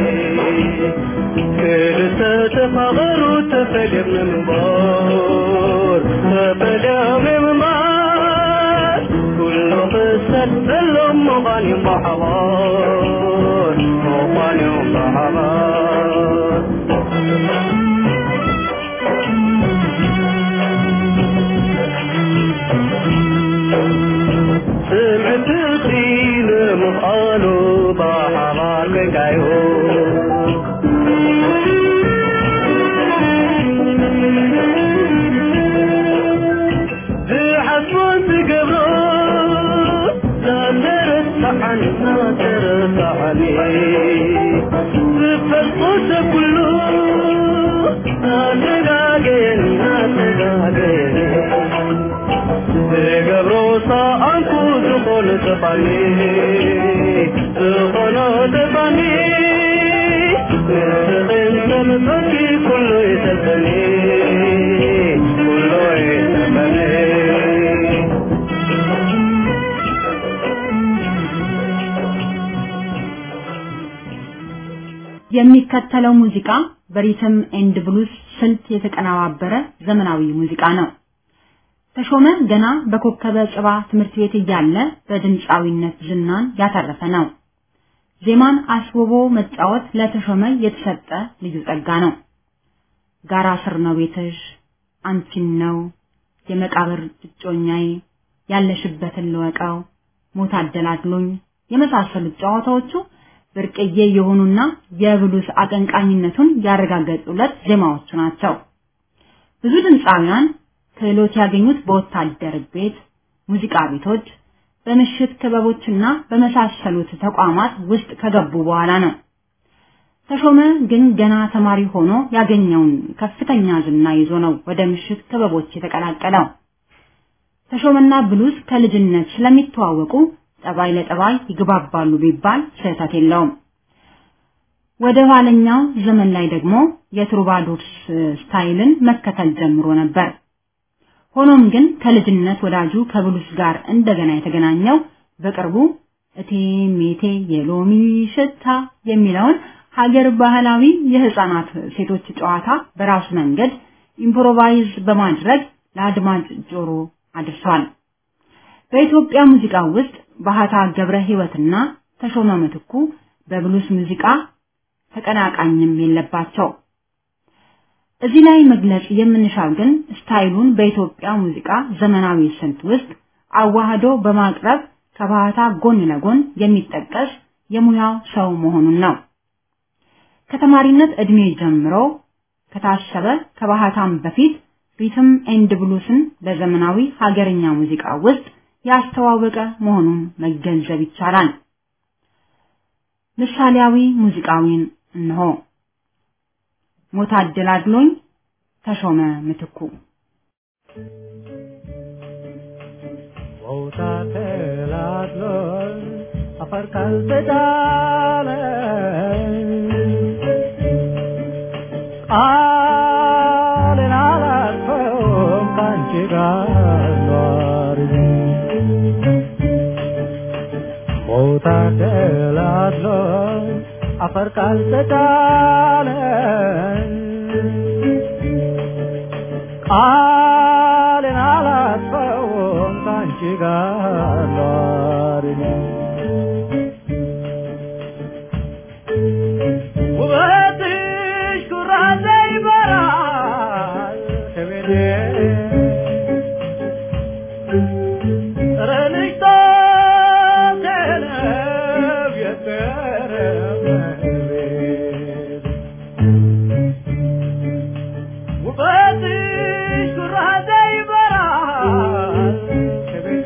Speaker 4: كل تفغروا تفلم من بار تفلم من بار كله قصة سلم مغاني محبار مغاني محبار سمعت خيل مقالوا بحمار كايو بحسون تقبروا نادر الصحن نادر الصحني بفلقوس كله نادر قاقين نادر قاقين تقبروا صاعنكو زخون تفاني زخون تفاني نسخن تمسكي كله يتبني كله يتبني
Speaker 3: የሚከተለው ሙዚቃ በሪትም ኤንድ ብሉስ ስልት የተቀነባበረ ዘመናዊ ሙዚቃ ነው። ተሾመ ገና በኮከበ ጽባ ትምህርት ቤት እያለ በድምጻዊነት ዝናን ያተረፈ ነው። ዜማን አስቦቦ መጫወት ለተሾመ የተሰጠ ልዩ ጸጋ ነው። ጋራ ስር ነው ቤትሽ፣ አንቺን ነው የመቃብር እጮኛዬ፣ ያለሽበትን ልወቀው፣ ሞት አደላድሎኝ የመሳሰሉት ጨዋታዎቹ ብርቅዬ የሆኑና የብሉስ አቀንቃኝነቱን ያረጋገጡለት ዜማዎቹ ናቸው። ብዙ ድምጻውያን ክህሎት ያገኙት በወታደር ቤት፣ ሙዚቃ ቤቶች፣ በምሽት ክበቦችና በመሳሰሉት ተቋማት ውስጥ ከገቡ በኋላ ነው። ተሾመ ግን ገና ተማሪ ሆኖ ያገኘውን ከፍተኛ ዝና ይዞ ነው ወደ ምሽት ክበቦች የተቀላቀለው። ተሾመና ብሉስ ከልጅነት ስለሚተዋወቁ ጠባይ ለጠባይ ይግባባሉ ቢባል ስህተት የለውም። ወደ ኋለኛው ዘመን ላይ ደግሞ የትሩባዶርስ ስታይልን መከተል ጀምሮ ነበር። ሆኖም ግን ከልጅነት ወዳጁ ከብሉስ ጋር እንደገና የተገናኘው በቅርቡ እቴ ሜቴ የሎሚ ሽታ የሚለውን ሀገር ባህላዊ የህፃናት ሴቶች ጨዋታ በራሱ መንገድ ኢምፕሮቫይዝ በማድረግ ለአድማጭ ጆሮ አድርሷል። በኢትዮጵያ ሙዚቃ ውስጥ ባህታ ገብረ ሕይወትና ተሾመ ምትኩ በብሉስ ሙዚቃ ተቀናቃኝም የለባቸው። እዚህ ላይ መግለጽ የምንሻው ግን ስታይሉን በኢትዮጵያ ሙዚቃ ዘመናዊ ስልት ውስጥ አዋህዶ በማቅረብ ከባህታ ጎን ለጎን የሚጠቀስ የሙያው ሰው መሆኑን ነው። ከተማሪነት እድሜ ጀምሮ ከታሰበ ከባህታም በፊት ሪትም ኤንድ ብሉስን በዘመናዊ ሀገርኛ ሙዚቃ ውስጥ ያስተዋወቀ መሆኑን መገንዘብ ይቻላል። ምሳሌያዊ ሙዚቃዊን እንሆ። ሞት አደላድሎኝ ተሾመ ምትኩ።
Speaker 4: ሞት አደላድሎኝ አፈር ካልተጫነ ቃሌን አላጥፈውም ካንቺ ጋር ኗሪ ሞታ ደላድሎኝ አፈር ካልተጫነ ቃሌን አላጥፈውም ካንቺ ጋር ኗሪ ውበትሽ ኩራዜ ይበራል ከቤቴ ረንሽ ቶቴነብ የቀረመቤት ውበትሽ ኩራዜ ይበራል ከቤቴ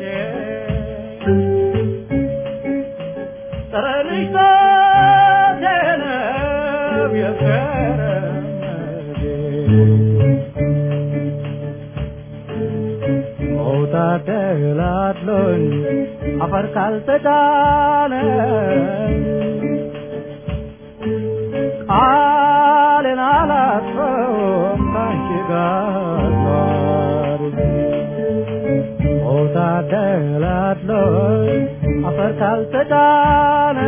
Speaker 4: ረንሽ ቶቴነብ ተላድሎኝ አፈር ካልተጫነ ቃሌን አላጥፈውም ካንቺ ጋር ኗሪ ሞታ ተላድሎኝ አፈር ካልተጫነ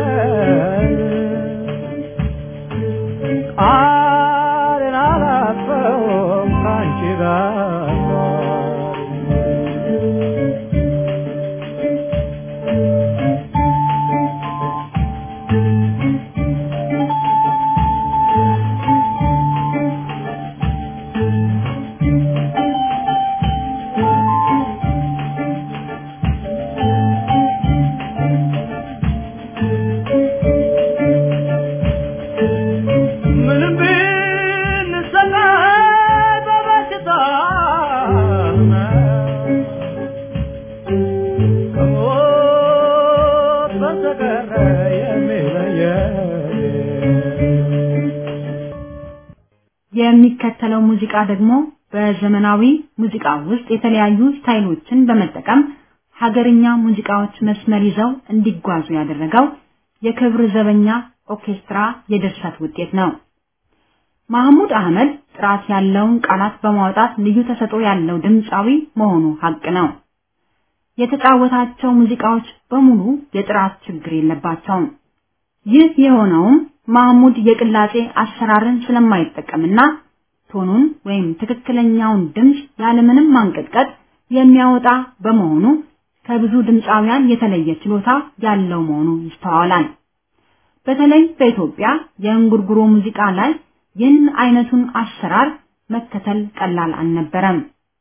Speaker 4: ቃሌን አላጥፈውም ካንቺ ጋር
Speaker 3: የሚከተለው ሙዚቃ ደግሞ በዘመናዊ ሙዚቃ ውስጥ የተለያዩ ስታይሎችን በመጠቀም ሀገርኛ ሙዚቃዎች መስመር ይዘው እንዲጓዙ ያደረገው የክብር ዘበኛ ኦርኬስትራ የድርሰት ውጤት ነው። ማህሙድ አህመድ ጥራት ያለውን ቃላት በማውጣት ልዩ ተሰጥኦ ያለው ድምጻዊ መሆኑ ሀቅ ነው። የተጫወታቸው ሙዚቃዎች በሙሉ የጥራት ችግር የለባቸውም። ይህ የሆነውም ማህሙድ የቅላጼ አሰራርን ስለማይጠቀምና ቶኑን ወይም ትክክለኛውን ድምጽ ያለምንም ማንቀጥቀጥ የሚያወጣ በመሆኑ ከብዙ ድምጻውያን የተለየ ችሎታ ያለው መሆኑ ይስተዋላል። በተለይ በኢትዮጵያ የእንጉርጉሮ ሙዚቃ ላይ ይህን አይነቱን አሰራር መከተል ቀላል አልነበረም።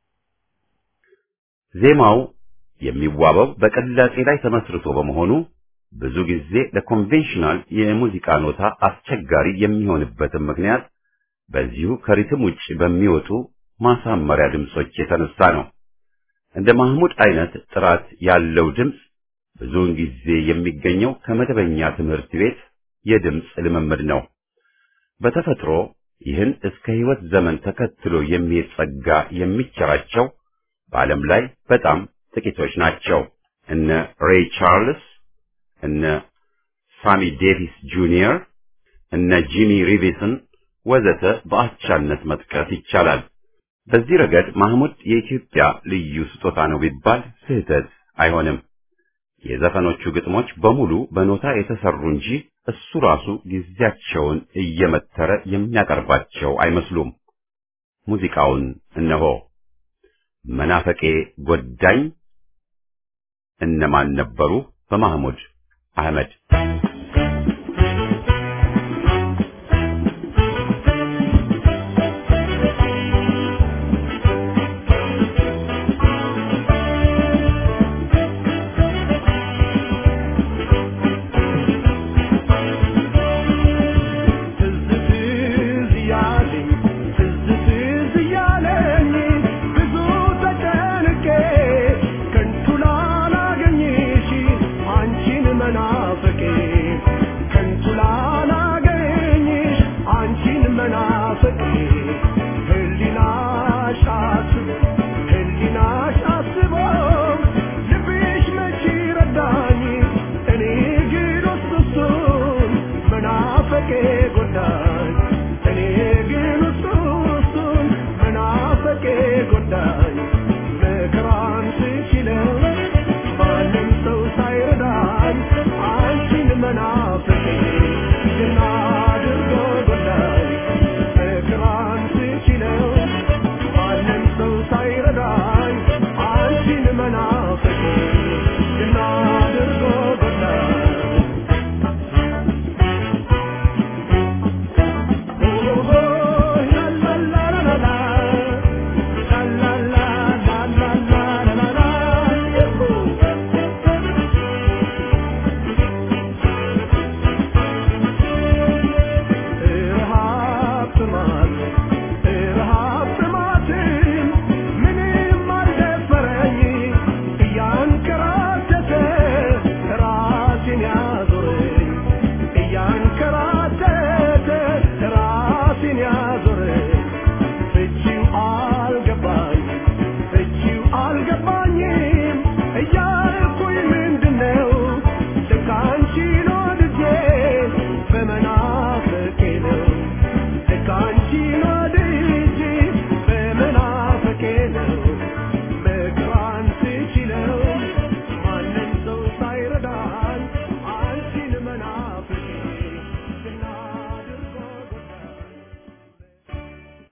Speaker 1: ዜማው የሚዋበው በቅላጼ ላይ ተመስርቶ በመሆኑ ብዙ ጊዜ ለኮንቬንሽናል የሙዚቃ ኖታ አስቸጋሪ የሚሆንበትም ምክንያት በዚሁ ከሪትም ውጭ በሚወጡ ማሳመሪያ ድምጾች የተነሳ ነው። እንደ ማህሙድ አይነት ጥራት ያለው ድምጽ ብዙውን ጊዜ የሚገኘው ከመደበኛ ትምህርት ቤት የድምጽ ልምምድ ነው። በተፈጥሮ ይህን እስከ ህይወት ዘመን ተከትሎ የሚሄድ ጸጋ የሚቸራቸው በዓለም ላይ በጣም ጥቂቶች ናቸው። እነ ሬይ ቻርልስ፣ እነ ሳሚ ዴቪስ ጁኒየር፣ እነ ጂሚ ሪቪሰን ወዘተ በአቻነት መጥቀስ ይቻላል። በዚህ ረገድ ማህሙድ የኢትዮጵያ ልዩ ስጦታ ነው ቢባል ስህተት አይሆንም። የዘፈኖቹ ግጥሞች በሙሉ በኖታ የተሰሩ እንጂ እሱ ራሱ ጊዜያቸውን እየመተረ የሚያቀርባቸው አይመስሉም። ሙዚቃውን እነሆ። መናፈቄ ጎዳኝ እነማን ነበሩ? በማህሙድ አህመድ።
Speaker 4: Forget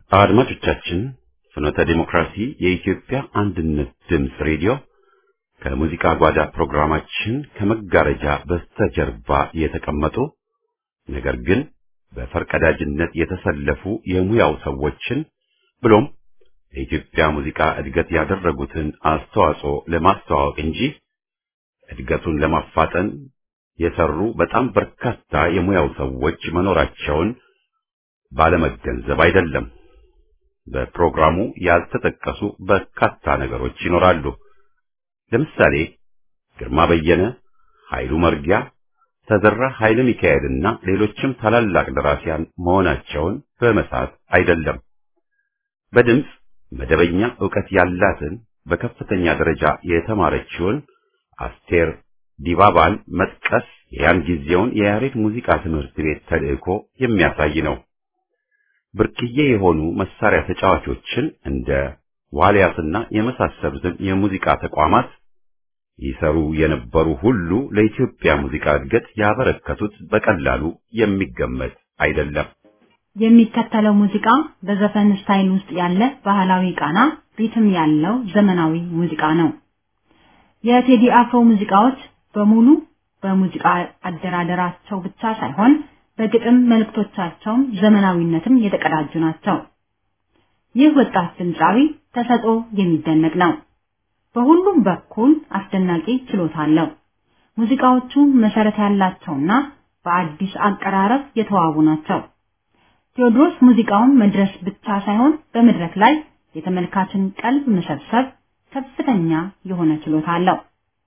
Speaker 1: አድማጮቻችን ፍኖተ ዲሞክራሲ የኢትዮጵያ አንድነት ድምፅ ሬዲዮ ከሙዚቃ ጓዳ ፕሮግራማችን ከመጋረጃ በስተጀርባ የተቀመጡ ነገር ግን በፈርቀዳጅነት የተሰለፉ የሙያው ሰዎችን ብሎም የኢትዮጵያ ሙዚቃ እድገት ያደረጉትን አስተዋጽኦ ለማስተዋወቅ እንጂ እድገቱን ለማፋጠን የሰሩ በጣም በርካታ የሙያው ሰዎች መኖራቸውን ባለመገንዘብ አይደለም። በፕሮግራሙ ያልተጠቀሱ በርካታ ነገሮች ይኖራሉ። ለምሳሌ ግርማ በየነ፣ ኃይሉ መርጊያ፣ ተዘራ ኃይለ ሚካኤልና ሌሎችም ታላላቅ ደራሲያን መሆናቸውን በመሳት አይደለም። በድምጽ መደበኛ ዕውቀት ያላትን በከፍተኛ ደረጃ የተማረችውን አስቴር ዲባባን መጥቀስ ያን ጊዜውን የያሬድ ሙዚቃ ትምህርት ቤት ተልእኮ የሚያሳይ ነው። ብርቅዬ የሆኑ መሳሪያ ተጫዋቾችን እንደ ዋልያስና የመሳሰሉትን የሙዚቃ ተቋማት ይሰሩ የነበሩ ሁሉ ለኢትዮጵያ ሙዚቃ እድገት ያበረከቱት በቀላሉ የሚገመት አይደለም።
Speaker 3: የሚከተለው ሙዚቃ በዘፈን ስታይል ውስጥ ያለ ባህላዊ ቃና ሪትም ያለው ዘመናዊ ሙዚቃ ነው። የቴዲ አፍሮ ሙዚቃዎች በሙሉ በሙዚቃ አደራደራቸው ብቻ ሳይሆን በግጥም መልእክቶቻቸው ዘመናዊነትም የተቀዳጁ ናቸው። ይህ ወጣት ድምፃዊ ተሰጥኦ የሚደነቅ ነው። በሁሉም በኩል አስደናቂ ችሎታ አለው። ሙዚቃዎቹ መሰረት ያላቸውና በአዲስ አቀራረብ የተዋቡ ናቸው። ቴዎድሮስ ሙዚቃውን መድረስ ብቻ ሳይሆን በመድረክ ላይ የተመልካችን ቀልብ መሰብሰብ ከፍተኛ የሆነ ችሎታ አለው።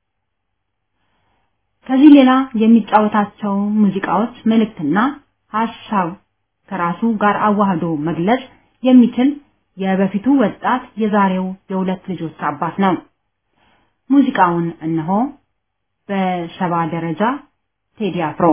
Speaker 3: ከዚህ ሌላ የሚጫወታቸው ሙዚቃዎች መልእክትና ሐሳብ ከራሱ ጋር አዋህዶ መግለጽ የሚችል የበፊቱ ወጣት የዛሬው የሁለት ልጆች አባት ነው። ሙዚቃውን እነሆ በሰባ ደረጃ ቴዲ አፍሮ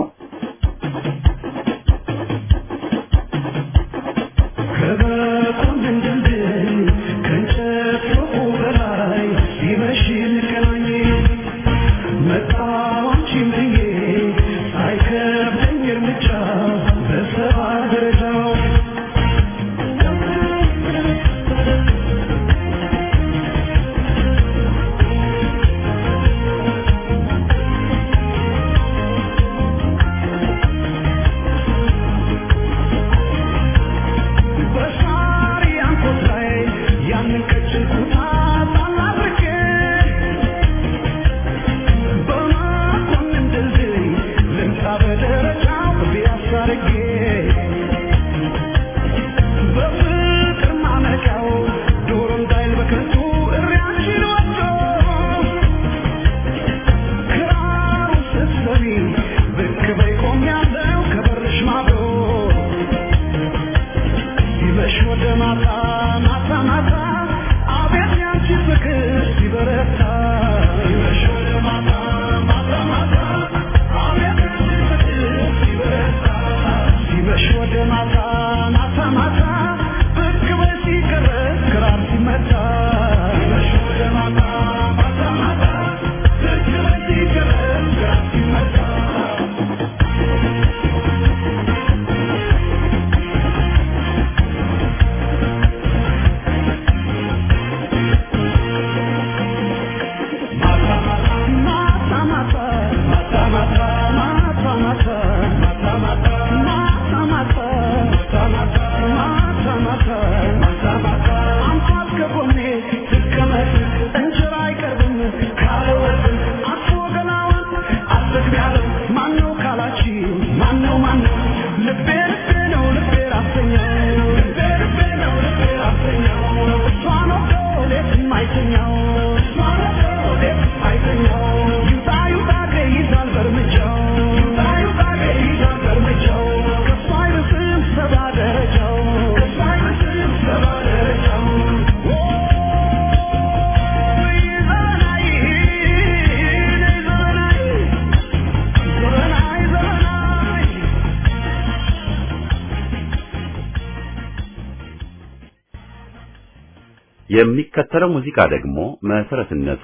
Speaker 1: የሚከተለው ሙዚቃ ደግሞ መሰረትነቱ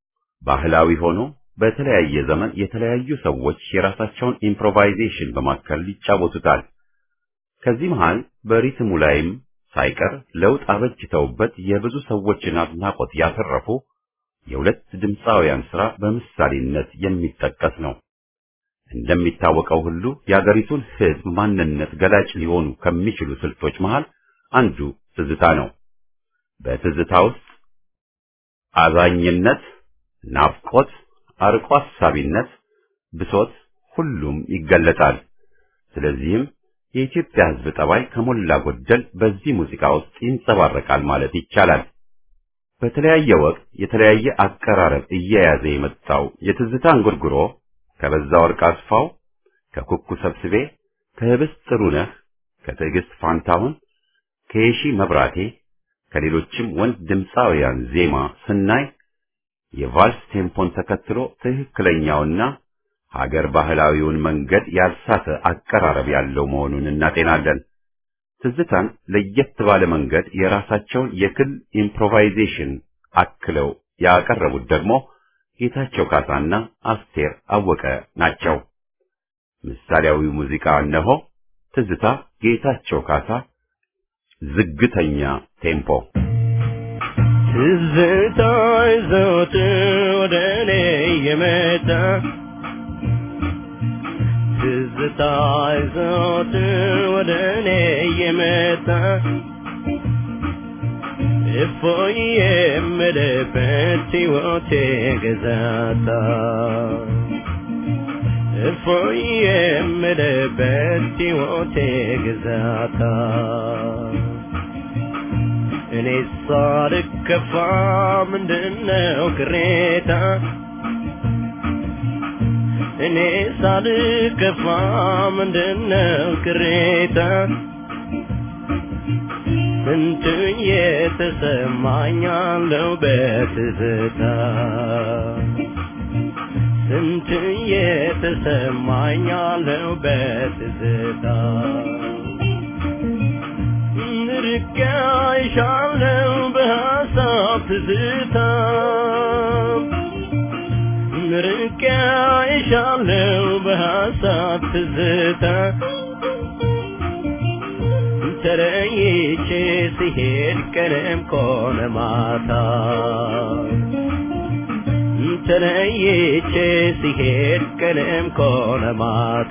Speaker 1: ባህላዊ ሆኖ በተለያየ ዘመን የተለያዩ ሰዎች የራሳቸውን ኢምፕሮቫይዜሽን በማከል ይጫወቱታል። ከዚህ መሃል በሪትሙ ላይም ሳይቀር ለውጥ አበጅተውበት የብዙ ሰዎችን አድናቆት ያተረፉ የሁለት ድምፃውያን ሥራ በምሳሌነት የሚጠቀስ ነው። እንደሚታወቀው ሁሉ የአገሪቱን ሕዝብ ማንነት ገላጭ ሊሆኑ ከሚችሉ ስልቶች መሃል አንዱ ትዝታ ነው። በትዝታ ውስጥ አዛኝነት፣ ናፍቆት፣ አርቆ አሳቢነት፣ ብሶት ሁሉም ይገለጣል። ስለዚህም የኢትዮጵያ ሕዝብ ጠባይ ከሞላ ጎደል በዚህ ሙዚቃ ውስጥ ይንጸባረቃል ማለት ይቻላል። በተለያየ ወቅት የተለያየ አቀራረብ እየያዘ የመጣው የትዝታ እንጉርጉሮ ከበዛ ወርቅ አስፋው፣ ከኩኩ ሰብስቤ፣ ከህብስት ጥሩነህ፣ ከትዕግስት ፋንታሁን፣ ከየሺ መብራቴ፣ ከሌሎችም ወንድ ድምፃውያን ዜማ ስናይ የቫልስ ቴምፖን ተከትሎ ትክክለኛውና ሀገር ባህላዊውን መንገድ ያልሳተ አቀራረብ ያለው መሆኑን እናጤናለን። ትዝታን ለየት ባለ መንገድ የራሳቸውን የክል ኢምፕሮቫይዜሽን አክለው ያቀረቡት ደግሞ ጌታቸው ካሳና አስቴር አወቀ ናቸው። ምሳሌያዊው ሙዚቃ እነሆ። ትዝታ፣ ጌታቸው ካሳ፣ ዝግተኛ ቴምፖ።
Speaker 5: ትዝታ ዘወትር ወደ እኔ የመጣ ትዝታ ዘወትር ወደ እኔ የመጣ እፎይ የምልበት ሕይወቴ ገዛታ እፎይ የምልበት ሕይወቴ ገዛታ እኔ ሳልከፋ ምንድነው ቅሬታ እኔ ሳልከፋ ምንድነው ቅሬታ ስንቱን የተሰማኛለው በትዝታ ስንቱን የተሰማኛለው በትዝታ ርቄሻለው በሐሳብ ትዝታ ርቄሻለው በሐሳብ ትዝታ ተለይቼ ሲሄድ ቀንም ኮነ ማታ ተለይቼ ሲሄድ ቀንም ኮነ ማታ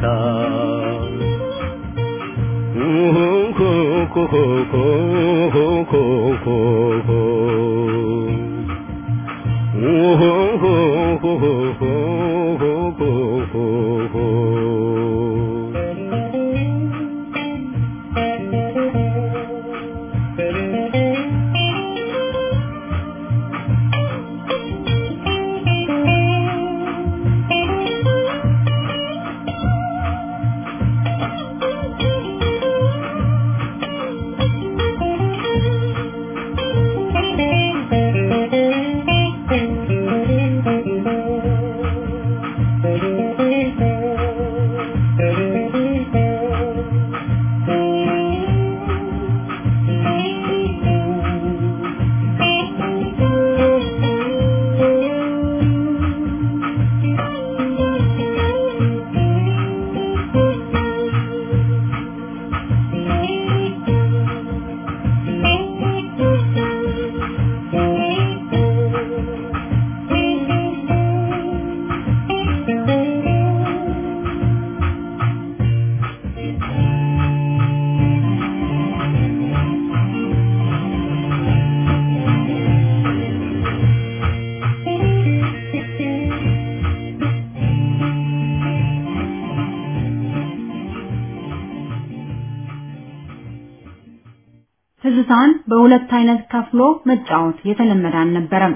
Speaker 3: ትዝታን በሁለት አይነት ከፍሎ መጫወት የተለመደ አልነበረም።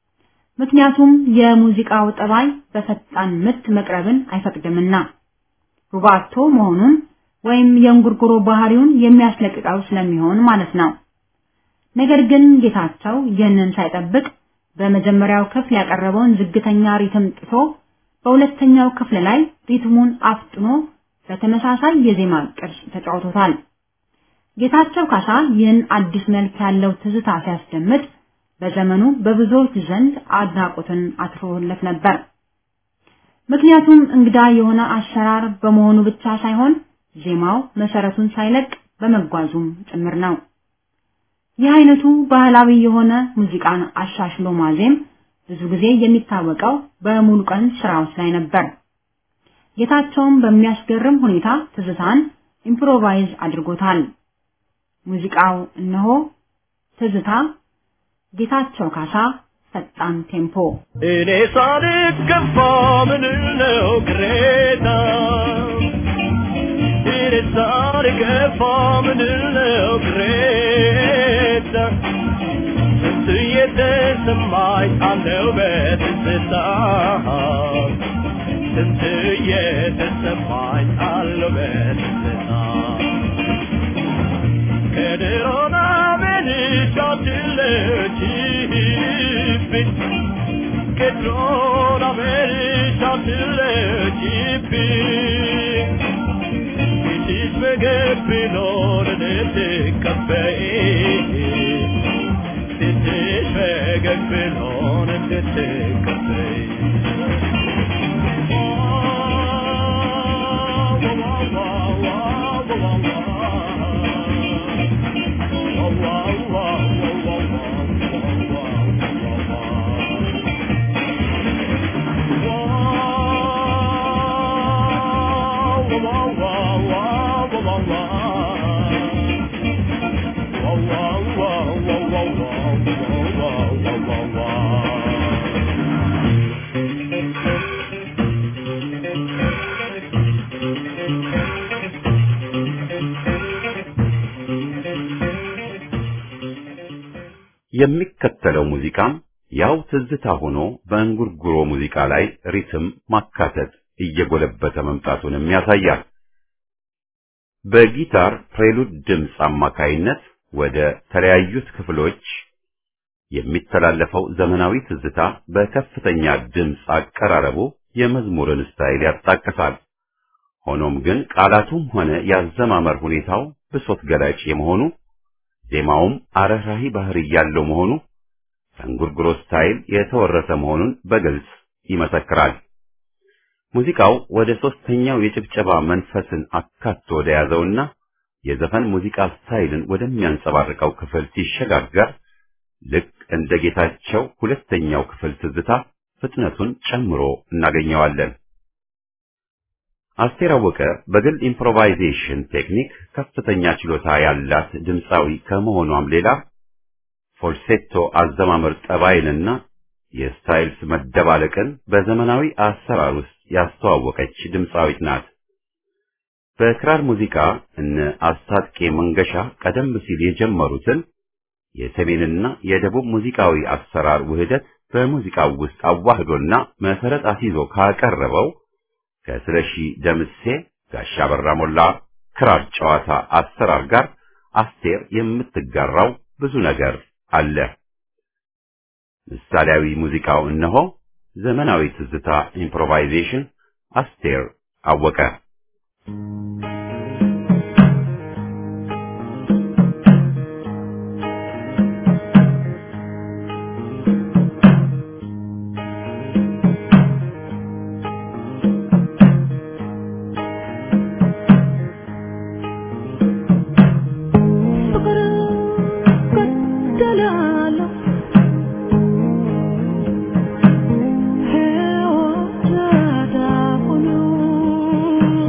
Speaker 3: ምክንያቱም የሙዚቃው ጠባይ በፈጣን ምት መቅረብን አይፈቅድምና ሩባቶ መሆኑን ወይም የእንጉርጉሮ ባህሪውን የሚያስለቅቀው ስለሚሆን ማለት ነው። ነገር ግን ጌታቸው ይህንን ሳይጠብቅ በመጀመሪያው ክፍል ያቀረበውን ዝግተኛ ሪትም ጥቶ በሁለተኛው ክፍል ላይ ሪትሙን አፍጥኖ በተመሳሳይ የዜማ ቅርጽ ተጫውቶታል። ጌታቸው ካሳ ይህን አዲስ መልክ ያለው ትዝታ ሲያስደምጥ በዘመኑ በብዙዎች ዘንድ አድናቆትን አትርፎለት ነበር። ምክንያቱም እንግዳ የሆነ አሰራር በመሆኑ ብቻ ሳይሆን ዜማው መሰረቱን ሳይለቅ በመጓዙም ጭምር ነው። የአይነቱ ባህላዊ የሆነ ሙዚቃን አሻሽሎ ማዜም ብዙ ጊዜ የሚታወቀው በሙሉ ቀን ስራዎች ላይ ነበር። ጌታቸውም በሚያስገርም ሁኔታ ትዝታን ኢምፕሮቫይዝ አድርጎታል። ሙዚቃው እነሆ ትዝታ ጌታቸው ካሳ ፈጣን ቴምፖ
Speaker 5: እኔ ሳልክ ከፋ ምን ነው ግሬታ እኔ ሳልክ ከፋ ምን ነው ግሬታ ስየተሰማኝ አለው በትዝታ ስየተሰማኝ አለው በትዝታ ከድሮና በልሻትለች ከድሮና በልሻትለች ፊትሽ በገብኖር ልትቀበይ ፊትሽ በገብኖር ልትቀበይ
Speaker 1: የሚከተለው ሙዚቃም ያው ትዝታ ሆኖ በእንጉርጉሮ ሙዚቃ ላይ ሪትም ማካተት እየጎለበተ መምጣቱንም ያሳያል። በጊታር ፕሬሉድ ድምጽ አማካይነት ወደ ተለያዩት ክፍሎች የሚተላለፈው ዘመናዊ ትዝታ በከፍተኛ ድምጽ አቀራረቡ የመዝሙርን ስታይል ያጣቅሳል። ሆኖም ግን ቃላቱም ሆነ ያዘማመር ሁኔታው ብሶት ገላጭ የመሆኑ ዜማውም አረራሂ ባህሪ ያለው መሆኑ ከእንጉርጉሮ ስታይል የተወረሰ መሆኑን በግልጽ ይመሰክራል። ሙዚቃው ወደ ሶስተኛው የጭብጨባ መንፈስን አካቶ ወደ ያዘውና የዘፈን ሙዚቃ ስታይልን ወደሚያንጸባርቀው ክፍል ሲሸጋገር ልክ እንደ ጌታቸው ሁለተኛው ክፍል ትዝታ ፍጥነቱን ጨምሮ እናገኘዋለን። አስቴር አወቀ በግል ኢምፕሮቫይዜሽን ቴክኒክ ከፍተኛ ችሎታ ያላት ድምፃዊ ከመሆኗም ሌላ ፎልሴቶ አዘማመር ጠባይንና የስታይልስ መደባለቅን በዘመናዊ አሰራር ውስጥ ያስተዋወቀች ድምፃዊት ናት። በክራር ሙዚቃ እነ አስታጥቄ መንገሻ ቀደም ሲል የጀመሩትን የሰሜንና የደቡብ ሙዚቃዊ አሰራር ውህደት በሙዚቃው ውስጥ አዋህዶና መሰረት አስይዞ ካቀረበው ከስለሺ ደምሴ ጋሻ በራ ሞላ ክራር ጨዋታ አሰራር ጋር አስቴር የምትጋራው ብዙ ነገር አለ። ምሳሌያዊ ሙዚቃው እነሆ ዘመናዊ ትዝታ ኢምፕሮቫይዜሽን አስቴር አወቀ።
Speaker 6: Hey, oh, da da, oh no.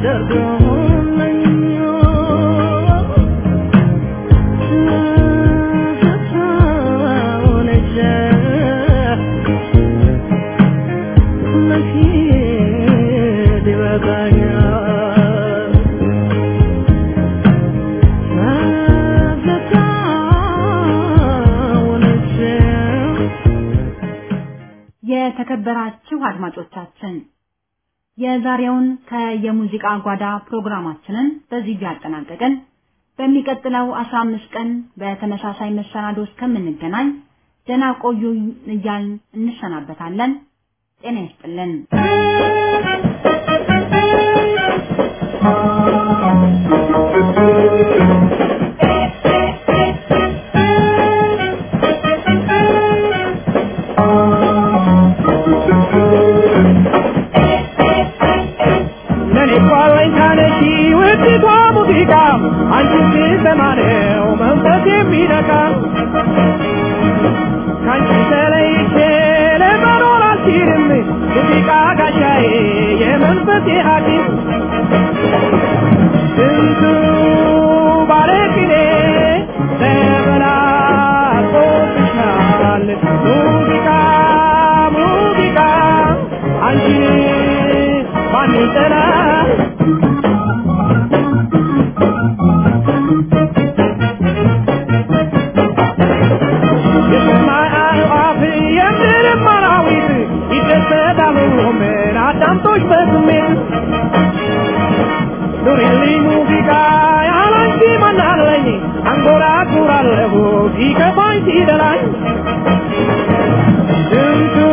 Speaker 3: የተከበራችሁ አድማጮቻችን የዛሬውን ከየሙዚቃ ጓዳ ፕሮግራማችንን በዚህ ያጠናቀቅን። በሚቀጥለው አስራ አምስት ቀን በተመሳሳይ መሰናዶ እስከምንገናኝ ደህና ቆዩ እያልን እንሰናበታለን። ጤና ይስጥልን።
Speaker 4: Angora curalevo, y que vai si delay.